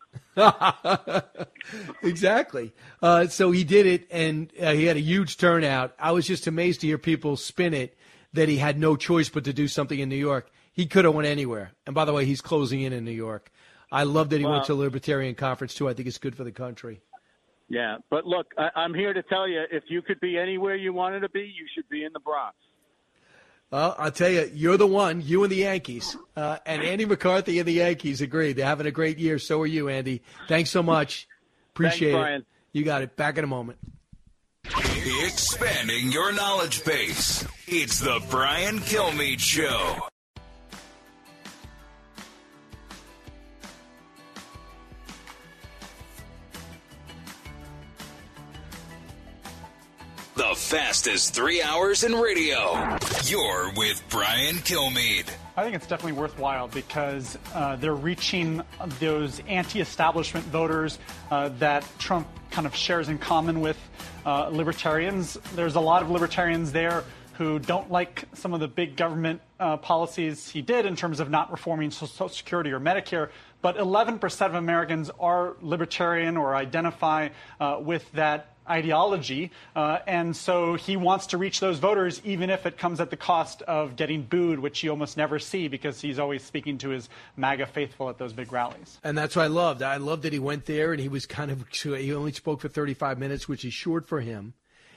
Exactly. Uh, so he did it, and uh, he had a huge turnout. I was just amazed to hear people spin it that he had no choice but to do something in New York. He could have went anywhere. And by the way, he's closing in in New York. I love that he Wow. went to the Libertarian Conference, too. I think it's good for the country. Yeah, but look, I, I'm here to tell you, if you could be anywhere you wanted to be, you should be in the Bronx. Well, I'll tell you, you're the one, you and the Yankees. Uh, and Andy McCarthy and the Yankees agree. They're having a great year. So are you, Andy. Thanks so much. Appreciate Thanks, it. Brian. You got it. Back in a moment. Expanding your knowledge base. It's the Brian Kilmeade Show. The fastest three hours in radio. You're with Brian Kilmeade. I think it's definitely worthwhile because uh, they're reaching those anti-establishment voters uh, that Trump kind of shares in common with uh, libertarians. There's a lot of libertarians there who don't like some of the big government uh, policies he did in terms of not reforming Social Security or Medicare. But eleven percent of Americans are libertarian or identify uh, with that ideology, uh, and so he wants to reach those voters even if it comes at the cost of getting booed, which you almost never see because he's always speaking to his MAGA faithful at those big rallies. And that's what I loved. I loved that he went there and he was kind of, he only spoke for thirty-five minutes, which is short for him.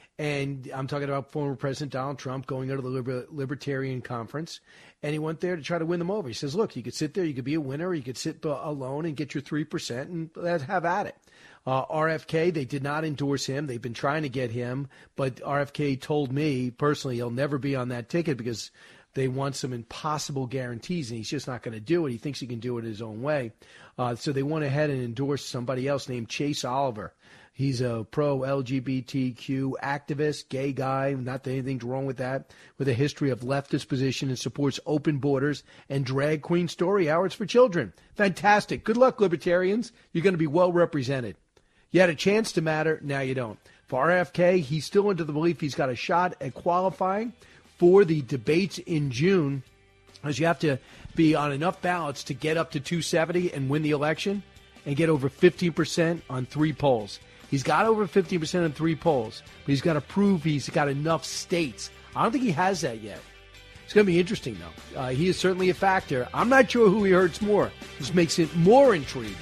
And I'm talking about former President Donald Trump going to the Liber- Libertarian Conference, and he went there to try to win them over. He says, look, you could sit there, you could be a winner, or you could sit alone and get your three percent and let's have at it. Uh, R F K, they did not endorse him. They've been trying to get him, but R F K told me personally he'll never be on that ticket because they want some impossible guarantees, and he's just not going to do it. He thinks he can do it his own way. Uh, so they went ahead and endorsed somebody else named Chase Oliver. He's a pro-L G B T Q activist, gay guy, not that anything's wrong with that, with a history of leftist position and supports open borders and drag queen story hours for children. Fantastic. Good luck, libertarians. You're going to be well represented. You had a chance to matter, now you don't. For R F K, he's still under the belief he's got a shot at qualifying for the debates in June, as you have to be on enough ballots to get up to two seventy and win the election and get over fifteen percent on three polls. He's got over fifteen percent on three polls, but he's got to prove he's got enough states. I don't think he has that yet. It's going to be interesting, though. Uh, he is certainly a factor. I'm not sure who he hurts more. This makes it more intriguing.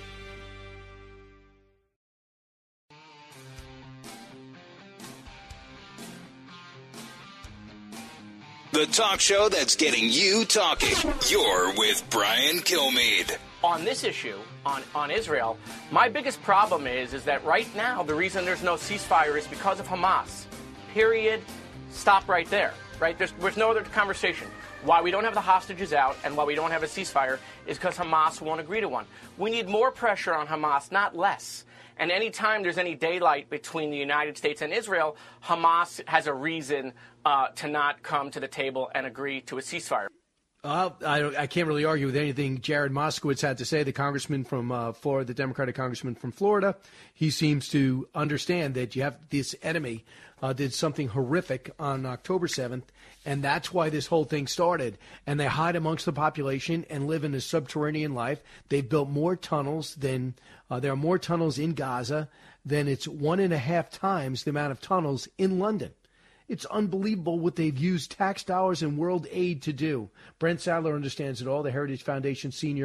The talk show that's getting you talking. You're with Brian Kilmeade. On this issue, on, on Israel, my biggest problem is, is that right now the reason there's no ceasefire is because of Hamas. Period. Stop right there. Right? There's, there's no other conversation. Why we don't have the hostages out and why we don't have a ceasefire is because Hamas won't agree to one. We need more pressure on Hamas, not less. And any time there's any daylight between the United States and Israel, Hamas has a reason uh, to not come to the table and agree to a ceasefire. Uh, I, I can't really argue with anything Jared Moskowitz had to say, the congressman from uh, Florida, the Democratic congressman from Florida. He seems to understand that you have this enemy uh, did something horrific on October seventh, and that's why this whole thing started. And they hide amongst the population and live in a subterranean life. They've built more tunnels than uh, there are more tunnels in Gaza than it's one and a half times the amount of tunnels in London. It's unbelievable what they've used tax dollars and world aid to do. Brent Sadler understands it all, the Heritage Foundation senior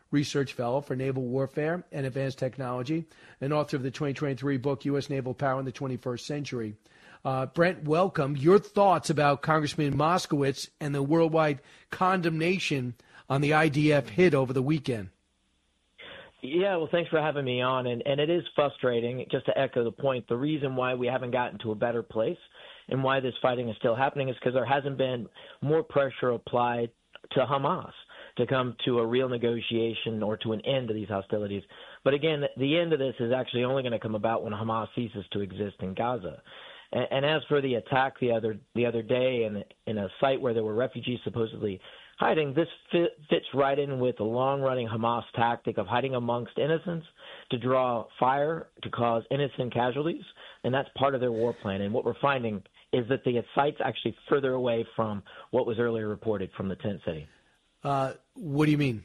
Research Fellow for Naval Warfare and Advanced Technology, and author of the twenty twenty-three book, U S Naval Power in the twenty-first Century. Uh, Brent, welcome. Your thoughts about Congressman Moskowitz and the worldwide condemnation on the I D F hit over the weekend. Yeah, well, thanks for having me on. And, and it is frustrating, just to echo the point, the reason why we haven't gotten to a better place and why this fighting is still happening is because there hasn't been more pressure applied to Hamas to come to a real negotiation or to an end to these hostilities. But again, the end of this is actually only going to come about when Hamas ceases to exist in Gaza. And, and as for the attack the other the other day in, in a site where there were refugees supposedly hiding, this fit, fits right in with the long-running Hamas tactic of hiding amongst innocents to draw fire, to cause innocent casualties, and that's part of their war plan. And what we're finding is that the site's actually further away from what was earlier reported from the tent city. Uh, what do you mean?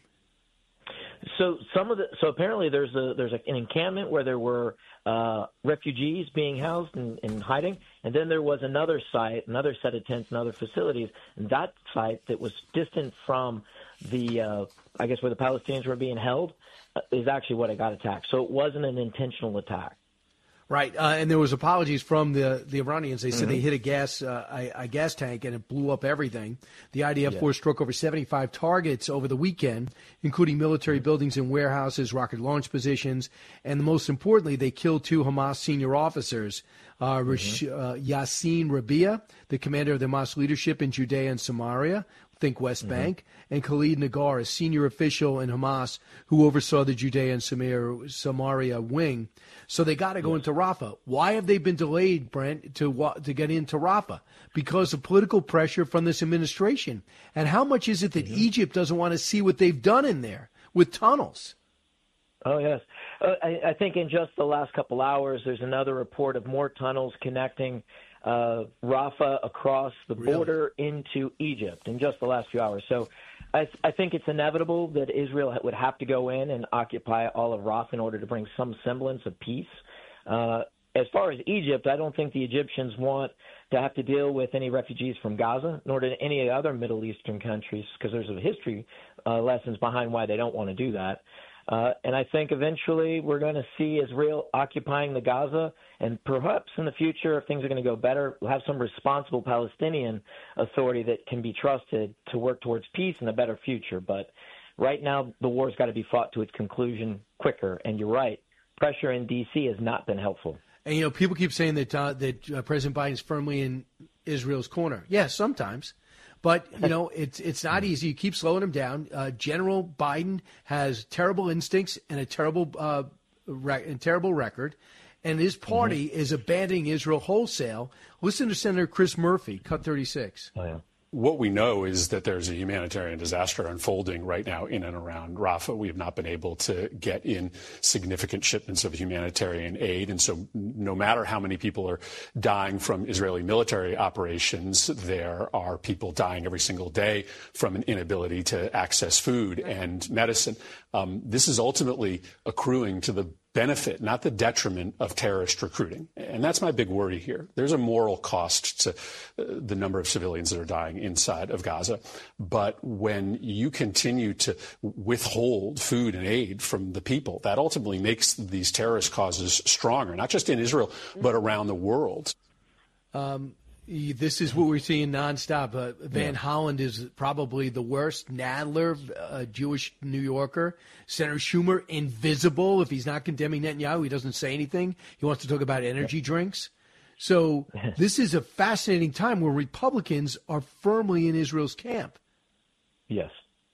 So some of the so apparently there's a there's an encampment where there were uh, refugees being housed and, and hiding, and then there was another site, another set of tents and other facilities. And that site that was distant from the uh, I guess where the Palestinians were being held uh, is actually what it got attacked. So it wasn't an intentional attack. Right, uh, and there was apologies from the, the Iranians. They said Mm-hmm. they hit a gas uh, a, a gas tank and it blew up everything. The I D F Yeah. force struck over seventy-five targets over the weekend, including military buildings and warehouses, rocket launch positions, and most importantly, they killed two Hamas senior officers, uh, Rash- uh, Yassin Rabia, the commander of the Hamas leadership in Judea and Samaria, think West Mm-hmm. Bank, and Khalid Nagar, a senior official in Hamas who oversaw the Judea and Samaria, Samaria wing. So they got to go into Rafah. Why have they been delayed, Brent, to wa- to get into Rafah? Because of political pressure from this administration. And how much is it that Mm-hmm. Egypt doesn't want to see what they've done in there with tunnels? Oh, yes. Uh, I, I think in just the last couple hours, there's another report of more tunnels connecting uh, Rafah across the border into Egypt in just the last few hours. So I, I think it's inevitable that Israel would have to go in and occupy all of Rafah in order to bring some semblance of peace. Uh, as far as Egypt, I don't think the Egyptians want to have to deal with any refugees from Gaza, nor do any other Middle Eastern countries, because there's a history uh, lessons behind why they don't want to do that. Uh, and I think eventually we're going to see Israel occupying the Gaza, and perhaps in the future, if things are going to go better, we'll have some responsible Palestinian authority that can be trusted to work towards peace and a better future. But right now, the war's got to be fought to its conclusion quicker. And you're right, pressure in D C has not been helpful. And, you know, people keep saying that uh, that uh, President Biden's firmly in Israel's corner. Yes, sometimes. But, you know, it's it's not easy. You keep slowing him down. Uh, General Biden has terrible instincts and a terrible uh, rec- and terrible record. And his party mm-hmm. is abandoning Israel wholesale. Listen to Senator Chris Murphy, cut thirty-six. Oh, yeah. What we know is that there's a humanitarian disaster unfolding right now in and around Rafah. We have not been able to get in significant shipments of humanitarian aid. And so no matter how many people are dying from Israeli military operations, there are people dying every single day from an inability to access food and medicine. Um, this is ultimately accruing to the benefit, not the detriment of terrorist recruiting. And that's my big worry here. There's a moral cost to uh, the number of civilians that are dying inside of Gaza. But when you continue to withhold food and aid from the people, that ultimately makes these terrorist causes stronger, not just in Israel, but around the world. Um, This is what we're seeing nonstop. Uh, Van yeah. Holland is probably the worst. Nadler, a Jewish New Yorker. Senator Schumer, invisible. If he's not condemning Netanyahu, he doesn't say anything. He wants to talk about energy yeah. drinks. So this is a fascinating time where Republicans are firmly in Israel's camp. Yes.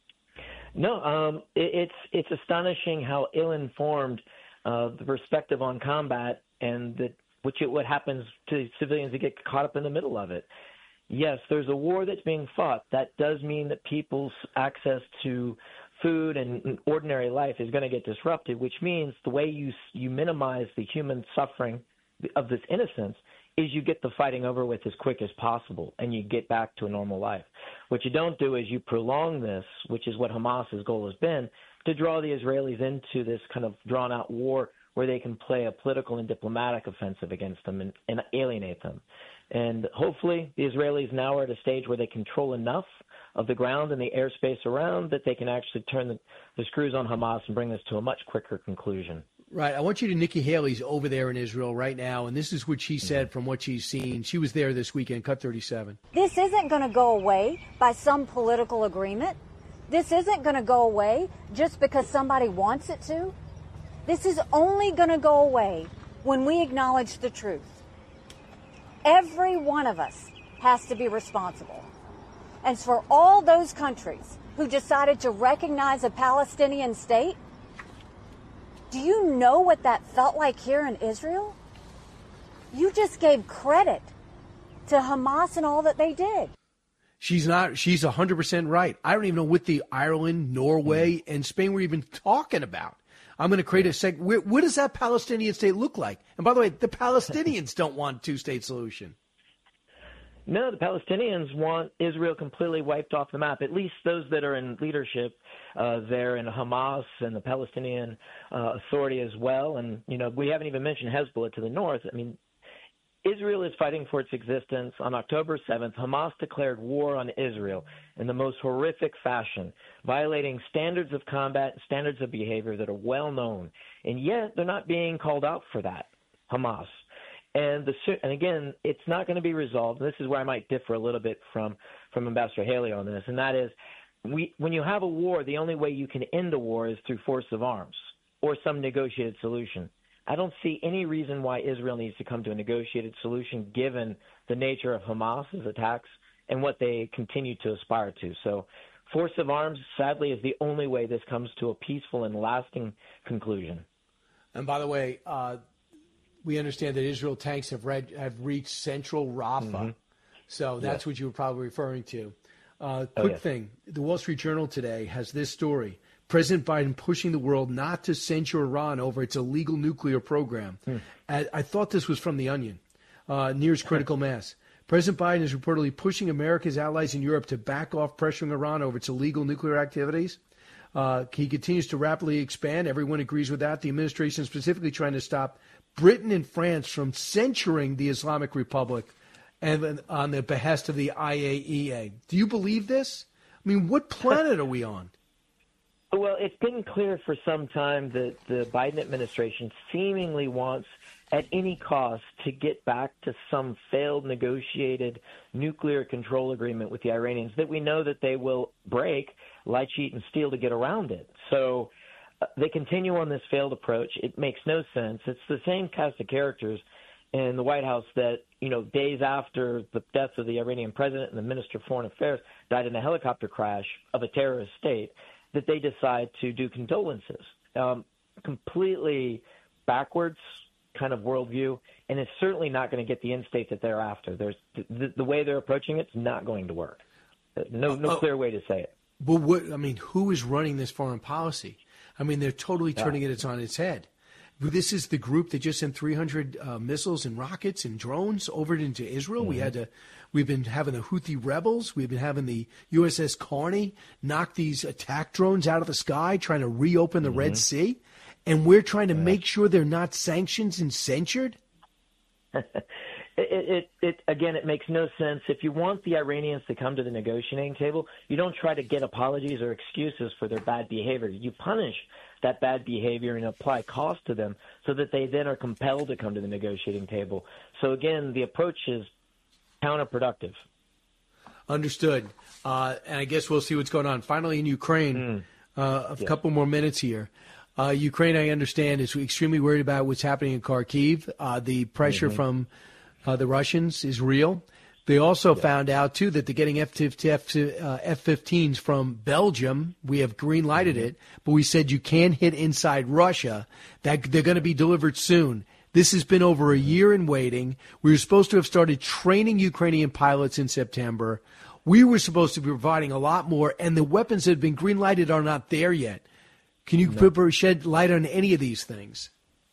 No, um, it, it's it's astonishing how ill-informed uh, the perspective on combat and the which it, what happens to civilians that get caught up in the middle of it. Yes, there's a war that's being fought. That does mean that people's access to food and ordinary life is going to get disrupted, which means the way you you minimize the human suffering of this innocence is you get the fighting over with as quick as possible and you get back to a normal life. What you don't do is you prolong this, which is what Hamas's goal has been, to draw the Israelis into this kind of drawn-out war where they can play a political and diplomatic offensive against them and, and alienate them. And hopefully the Israelis now are at a stage where they control enough of the ground and the airspace around, that they can actually turn the, the screws on Hamas and bring this to a much quicker conclusion. Right. I want you to, Nikki Haley's over there in Israel right now, and this is what she said from what she's seen. She was there this weekend, cut thirty-seven. This isn't going to go away by some political agreement. This isn't going to go away just because somebody wants it to. This is only going to go away when we acknowledge the truth. Every one of us has to be responsible. And for all those countries who decided to recognize a Palestinian state, do you know what that felt like here in Israel? You just gave credit to Hamas and all that they did. She's not, she's one hundred percent right. I don't even know what the Ireland, Norway, and Spain were even talking about. I'm going to create a sec. Where, what does that Palestinian state look like? And by the way, the Palestinians don't want a two-state solution. No, the Palestinians want Israel completely wiped off the map, at least those that are in leadership uh, there in Hamas and the Palestinian uh, Authority as well. And, you know, we haven't even mentioned Hezbollah to the north. I mean, Israel is fighting for its existence. On October seventh, Hamas declared war on Israel in the most horrific fashion, violating standards of combat, standards of behavior that are well known. And yet they're not being called out for that, Hamas. And the and again, it's not going to be resolved. This is where I might differ a little bit from, from Ambassador Haley on this, and that is, we, when you have a war, the only way you can end a war is through force of arms or some negotiated solution. I don't see any reason why Israel needs to come to a negotiated solution given the nature of Hamas's attacks and what they continue to aspire to. So force of arms, sadly, is the only way this comes to a peaceful and lasting conclusion. And by the way, uh, we understand that Israel tanks have, read, have reached central Rafah. Mm-hmm. So that's yes. what you were probably referring to. Uh, quick oh, yes. thing. The Wall Street Journal today has this story. President Biden pushing the world not to censure Iran over its illegal nuclear program. Hmm. I, I thought this was from The Onion. Uh, nears critical mass. President Biden is reportedly pushing America's allies in Europe to back off pressuring Iran over its illegal nuclear activities. Uh, he continues to rapidly expand. Everyone agrees with that. The administration is specifically trying to stop Britain and France from censuring the Islamic Republic and on the behest of the I A E A. Do you believe this? I mean, what planet are we on? Well, it's been clear for some time that the Biden administration seemingly wants at any cost to get back to some failed negotiated nuclear control agreement with the Iranians that we know that they will break, lie, cheat, and steal to get around it. So uh, they continue on this failed approach. It makes no sense. It's the same cast of characters in the White House that, you know, days after the death of the Iranian president and the Minister of Foreign Affairs died in a helicopter crash of a terrorist state, that they decide to do condolences. Um, completely backwards kind of worldview, and it's certainly not going to get the end state that they're after. There's the, the way they're approaching it's not going to work. No, no uh, clear way to say it. But what I mean, who is running this foreign policy? I mean, they're totally turning yeah. it on its head. This is the group that just sent three hundred uh, missiles and rockets and drones over into Israel. Mm-hmm. We had to, we've been having the Houthi rebels. We've been having the U S S Carney knock these attack drones out of the sky, trying to reopen the mm-hmm. Red Sea. And we're trying to yeah. make sure they're not sanctioned and censured. it, it, it, again, it makes no sense. If you want the Iranians to come to the negotiating table, you don't try to get apologies or excuses for their bad behavior. You punish that bad behavior and apply cost to them so that they then are compelled to come to the negotiating table. So, again, the approach is counterproductive. Understood. Uh, and I guess we'll see what's going on. Finally, in Ukraine, mm. uh, a yeah. couple more minutes here. Uh, Ukraine, I understand, is extremely worried about what's happening in Kharkiv. Uh, the pressure mm-hmm. from uh, the Russians is real. They also yeah. found out, too, that they're getting F fifteens from Belgium. We have green-lighted mm-hmm. it, but we said you can't hit inside Russia. That they're going to be delivered soon. This has been over a year in waiting. We were supposed to have started training Ukrainian pilots in September. We were supposed to be providing a lot more, and the weapons that have been green-lighted are not there yet. Can you no. shed light on any of these things?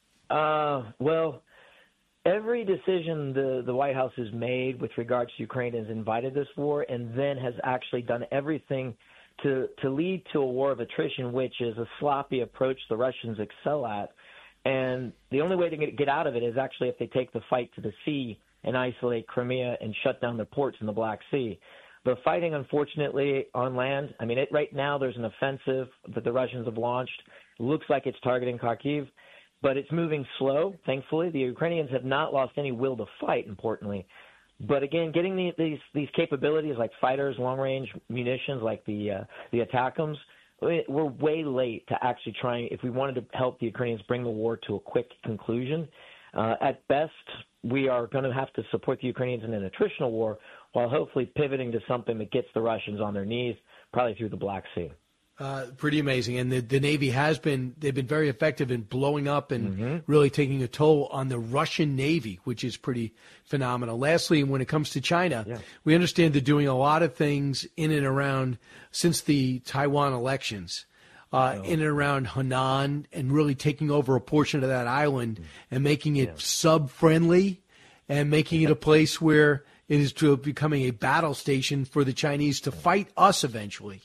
Uh, well, every decision the, the White House has made with regards to Ukraine has invited this war and then has actually done everything to, to lead to a war of attrition, which is a sloppy approach the Russians excel at. And the only way to get, get out of it is actually if they take the fight to the sea and isolate Crimea and shut down their ports in the Black Sea. The fighting, unfortunately, on land, I mean, it, right now there's an offensive that the Russians have launched. It looks like it's targeting Kharkiv, but it's moving slow, thankfully. The Ukrainians have not lost any will to fight, importantly. But again, getting the, these these capabilities like fighters, long-range munitions like the uh, the ATACMS, we're way late to actually trying, if we wanted to help the Ukrainians bring the war to a quick conclusion. Uh, at best, we are going to have to support the Ukrainians in an attritional war while hopefully pivoting to something that gets the Russians on their knees, probably through the Black Sea. Uh, pretty amazing. And the, the Navy has been, they've been very effective in blowing up and Mm-hmm. really taking a toll on the Russian Navy, which is pretty phenomenal. Lastly, when it comes to China, Yeah. we understand they're doing a lot of things in and around, since the Taiwan elections, uh, in and around Henan, and really taking over a portion of that island and making it sub-friendly and making it a place where it is to becoming a battle station for the Chinese to fight us eventually.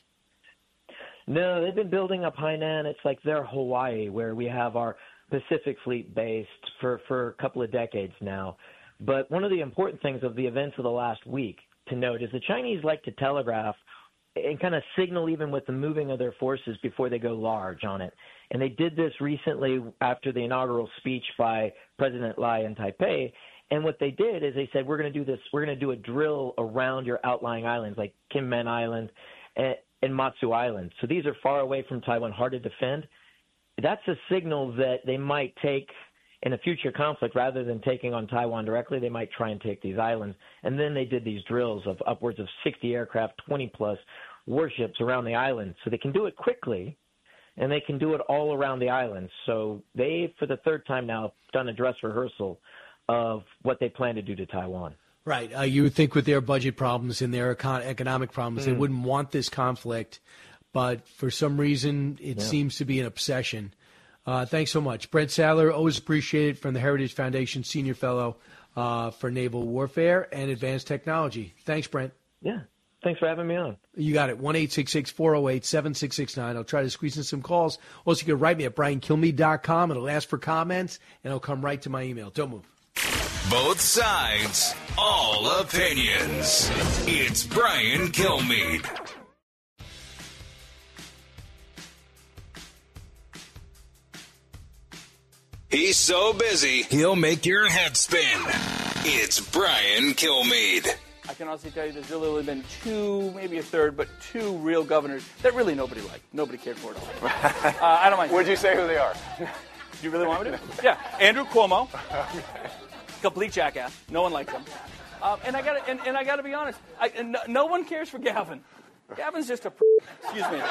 No, they've been building up Hainan. It's like their Hawaii, where we have our Pacific Fleet based for, for a couple of decades now. But one of the important things of the events of the last week to note is the Chinese like to telegraph and kind of signal even with the moving of their forces before they go large on it. And they did this recently after the inaugural speech by President Lai in Taipei. And what they did is they said, we're going to do this, we're going to do a drill around your outlying islands like Kinmen Island and, and Matsu Island. So these are far away from Taiwan, hard to defend. That's a signal that they might take in a future conflict, rather than taking on Taiwan directly, they might try and take these islands. And then they did these drills of upwards of sixty aircraft, twenty plus warships around the island. So they can do it quickly, and they can do it all around the island. So they, for the third time now, done a dress rehearsal of what they plan to do to Taiwan. Right. Uh, you would think with their budget problems and their econ- economic problems, Mm. they wouldn't want this conflict. But for some reason, it Yeah. seems to be an obsession. Uh, thanks so much. Brent Sadler, always appreciate it, from the Heritage Foundation, Senior Fellow uh, for Naval Warfare and Advanced Technology. Thanks, Brent. Yeah. Thanks for having me on. You got it. one eight six six, four oh eight, seven six six nine. I'll try to squeeze in some calls. Also, you can write me at brian kilmeade dot com. It'll ask for comments, and it'll come right to my email. Don't move. Both sides, all opinions. It's Brian Kilmeade. He's so busy, he'll make your head spin. It's Brian Kilmeade. I can honestly tell you there's really only been two, maybe a third, but two real governors that really nobody liked. Nobody cared for at all. uh, I don't mind. Would you say who they are? Do you really want me to? Yeah, Andrew Cuomo, complete jackass. No one likes him. Um, and I got and, and I got to be honest. I, and no, no one cares for Gavin. Gavin's just a. Excuse me.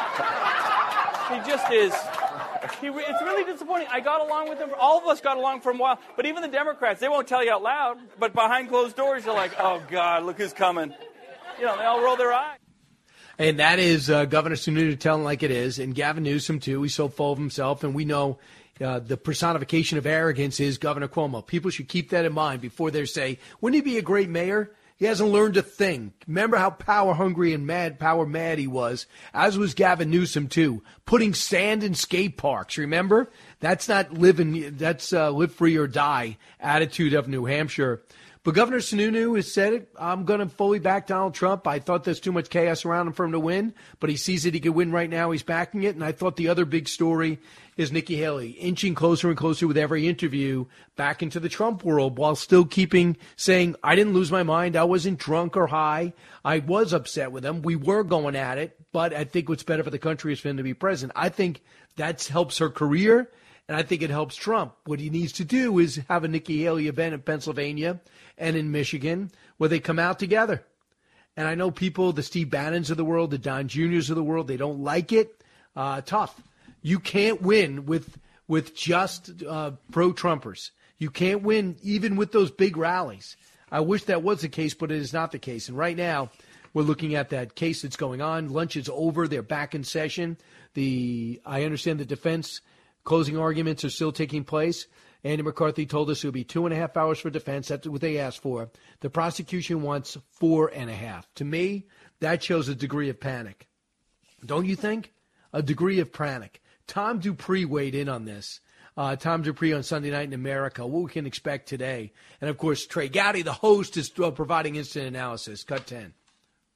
He just is. He, it's really disappointing. I got along with him. All of us got along for a while. But even the Democrats, they won't tell you out loud. But behind closed doors, you're like, oh, God, look who's coming. You know, they all roll their eyes. And that is uh, Governor Sununu telling like it is, and Gavin Newsom, too. He's so full of himself, and we know uh, the personification of arrogance is Governor Cuomo. People should keep that in mind before they say, wouldn't he be a great mayor? He hasn't learned a thing. Remember how power hungry and mad, power mad he was, as was Gavin Newsom, too. Putting sand in skate parks, remember? That's not living, that's uh, live free or die attitude of New Hampshire. But Governor Sununu has said it. I'm going to fully back Donald Trump. I thought there's too much chaos around him for him to win, but he sees that he could win right now. He's backing it. And I thought the other big story is Nikki Haley inching closer and closer with every interview back into the Trump world, while still keeping saying, I didn't lose my mind. I wasn't drunk or high. I was upset with him. We were going at it, but I think what's better for the country is for him to be president. I think that helps her career, and I think it helps Trump. What he needs to do is have a Nikki Haley event in Pennsylvania and in Michigan where they come out together. And I know people, the Steve Bannons of the world, the Don Juniors of the world, they don't like it. Uh, tough. You can't win with with just uh, pro-Trumpers. You can't win even with those big rallies. I wish that was the case, but it is not the case. And right now, we're looking at that case that's going on. Lunch is over. They're back in session. The I understand the defense closing arguments are still taking place. Andy McCarthy told us it would be two and a half hours for defense. That's what they asked for. The prosecution wants four and a half. To me, that shows a degree of panic. Don't you think? A degree of panic. Tom Dupree weighed in on this. Uh, Tom Dupree on Sunday Night in America, what we can expect today. And, of course, Trey Gowdy, the host, is uh, providing instant analysis. Cut ten.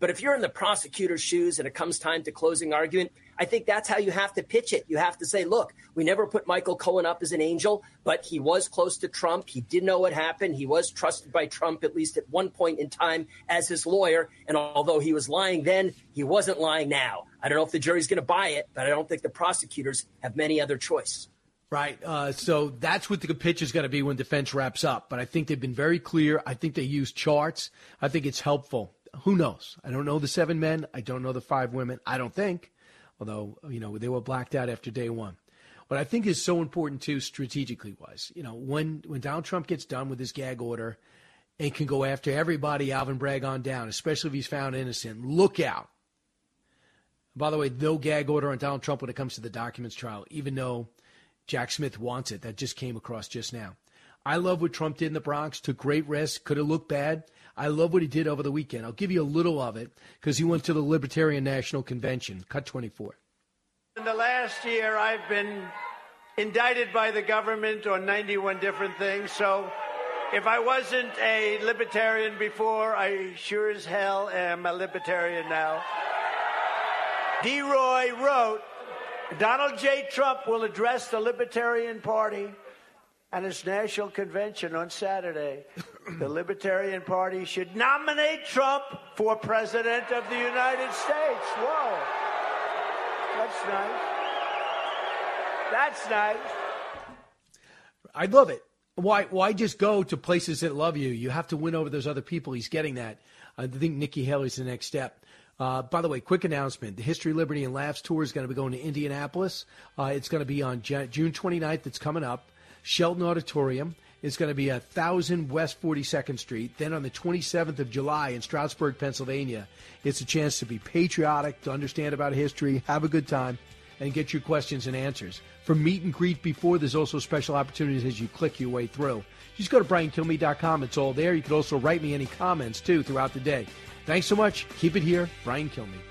But if you're in the prosecutor's shoes and it comes time to closing argument, I think that's how you have to pitch it. You have to say, look, we never put Michael Cohen up as an angel, but he was close to Trump. He did know what happened. He was trusted by Trump, at least at one point in time, as his lawyer. And although he was lying then, he wasn't lying now. I don't know if the jury's going to buy it, but I don't think the prosecutors have many other choice. Right. Uh, so that's what the pitch is going to be when defense wraps up. But I think they've been very clear. I think they use charts. I think it's helpful. Who knows? I don't know the seven men. I don't know the five women. I don't think, although, you know, they were blacked out after day one. What I think is so important, too, strategically wise, you know, when, when Donald Trump gets done with his gag order and can go after everybody, Alvin Bragg on down, especially if he's found innocent, look out. By the way, no gag order on Donald Trump when it comes to the documents trial, even though Jack Smith wants it. That just came across just now. I love what Trump did in the Bronx, took great risks, could have looked bad. I love what he did over the weekend. I'll give you a little of it because he went to the Libertarian National Convention. Cut twenty-four. In the last year, I've been indicted by the government on ninety-one different things. So if I wasn't a libertarian before, I sure as hell am a libertarian now. D. Roy wrote, Donald J. Trump will address the Libertarian Party at its national convention on Saturday. The Libertarian Party should nominate Trump for President of the United States. Whoa. That's nice. That's nice. I love it. Why why just go to places that love you? You have to win over those other people. He's getting that. I think Nikki Haley's the next step. Uh, by the way, quick announcement. The History, Liberty, and Laughs Tour is going to be going to Indianapolis. Uh, it's going to be on June twenty-ninth. It's coming up. Shelton Auditorium. It's going to be one thousand West forty-second Street. Then on the twenty-seventh of July in Stroudsburg, Pennsylvania, it's a chance to be patriotic, to understand about history, have a good time, and get your questions and answers. For meet and greet before, there's also special opportunities as you click your way through. Just go to brian kilmeade dot com. It's all there. You can also write me any comments, too, throughout the day. Thanks so much. Keep it here. Brian Kilmeade.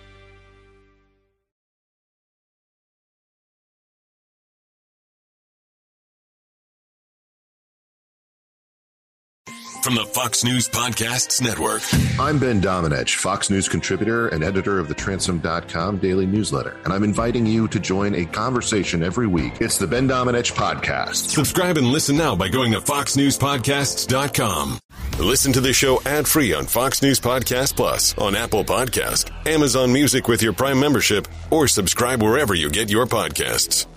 From the Fox News Podcasts Network. I'm Ben Domenech, Fox News contributor and editor of the Transom dot com daily newsletter, and I'm inviting you to join a conversation every week. It's the Ben Domenech Podcast. Subscribe and listen now by going to fox news podcasts dot com. Listen to the show ad-free on Fox News Podcast Plus, on Apple Podcast, Amazon Music with your Prime membership, or subscribe wherever you get your podcasts.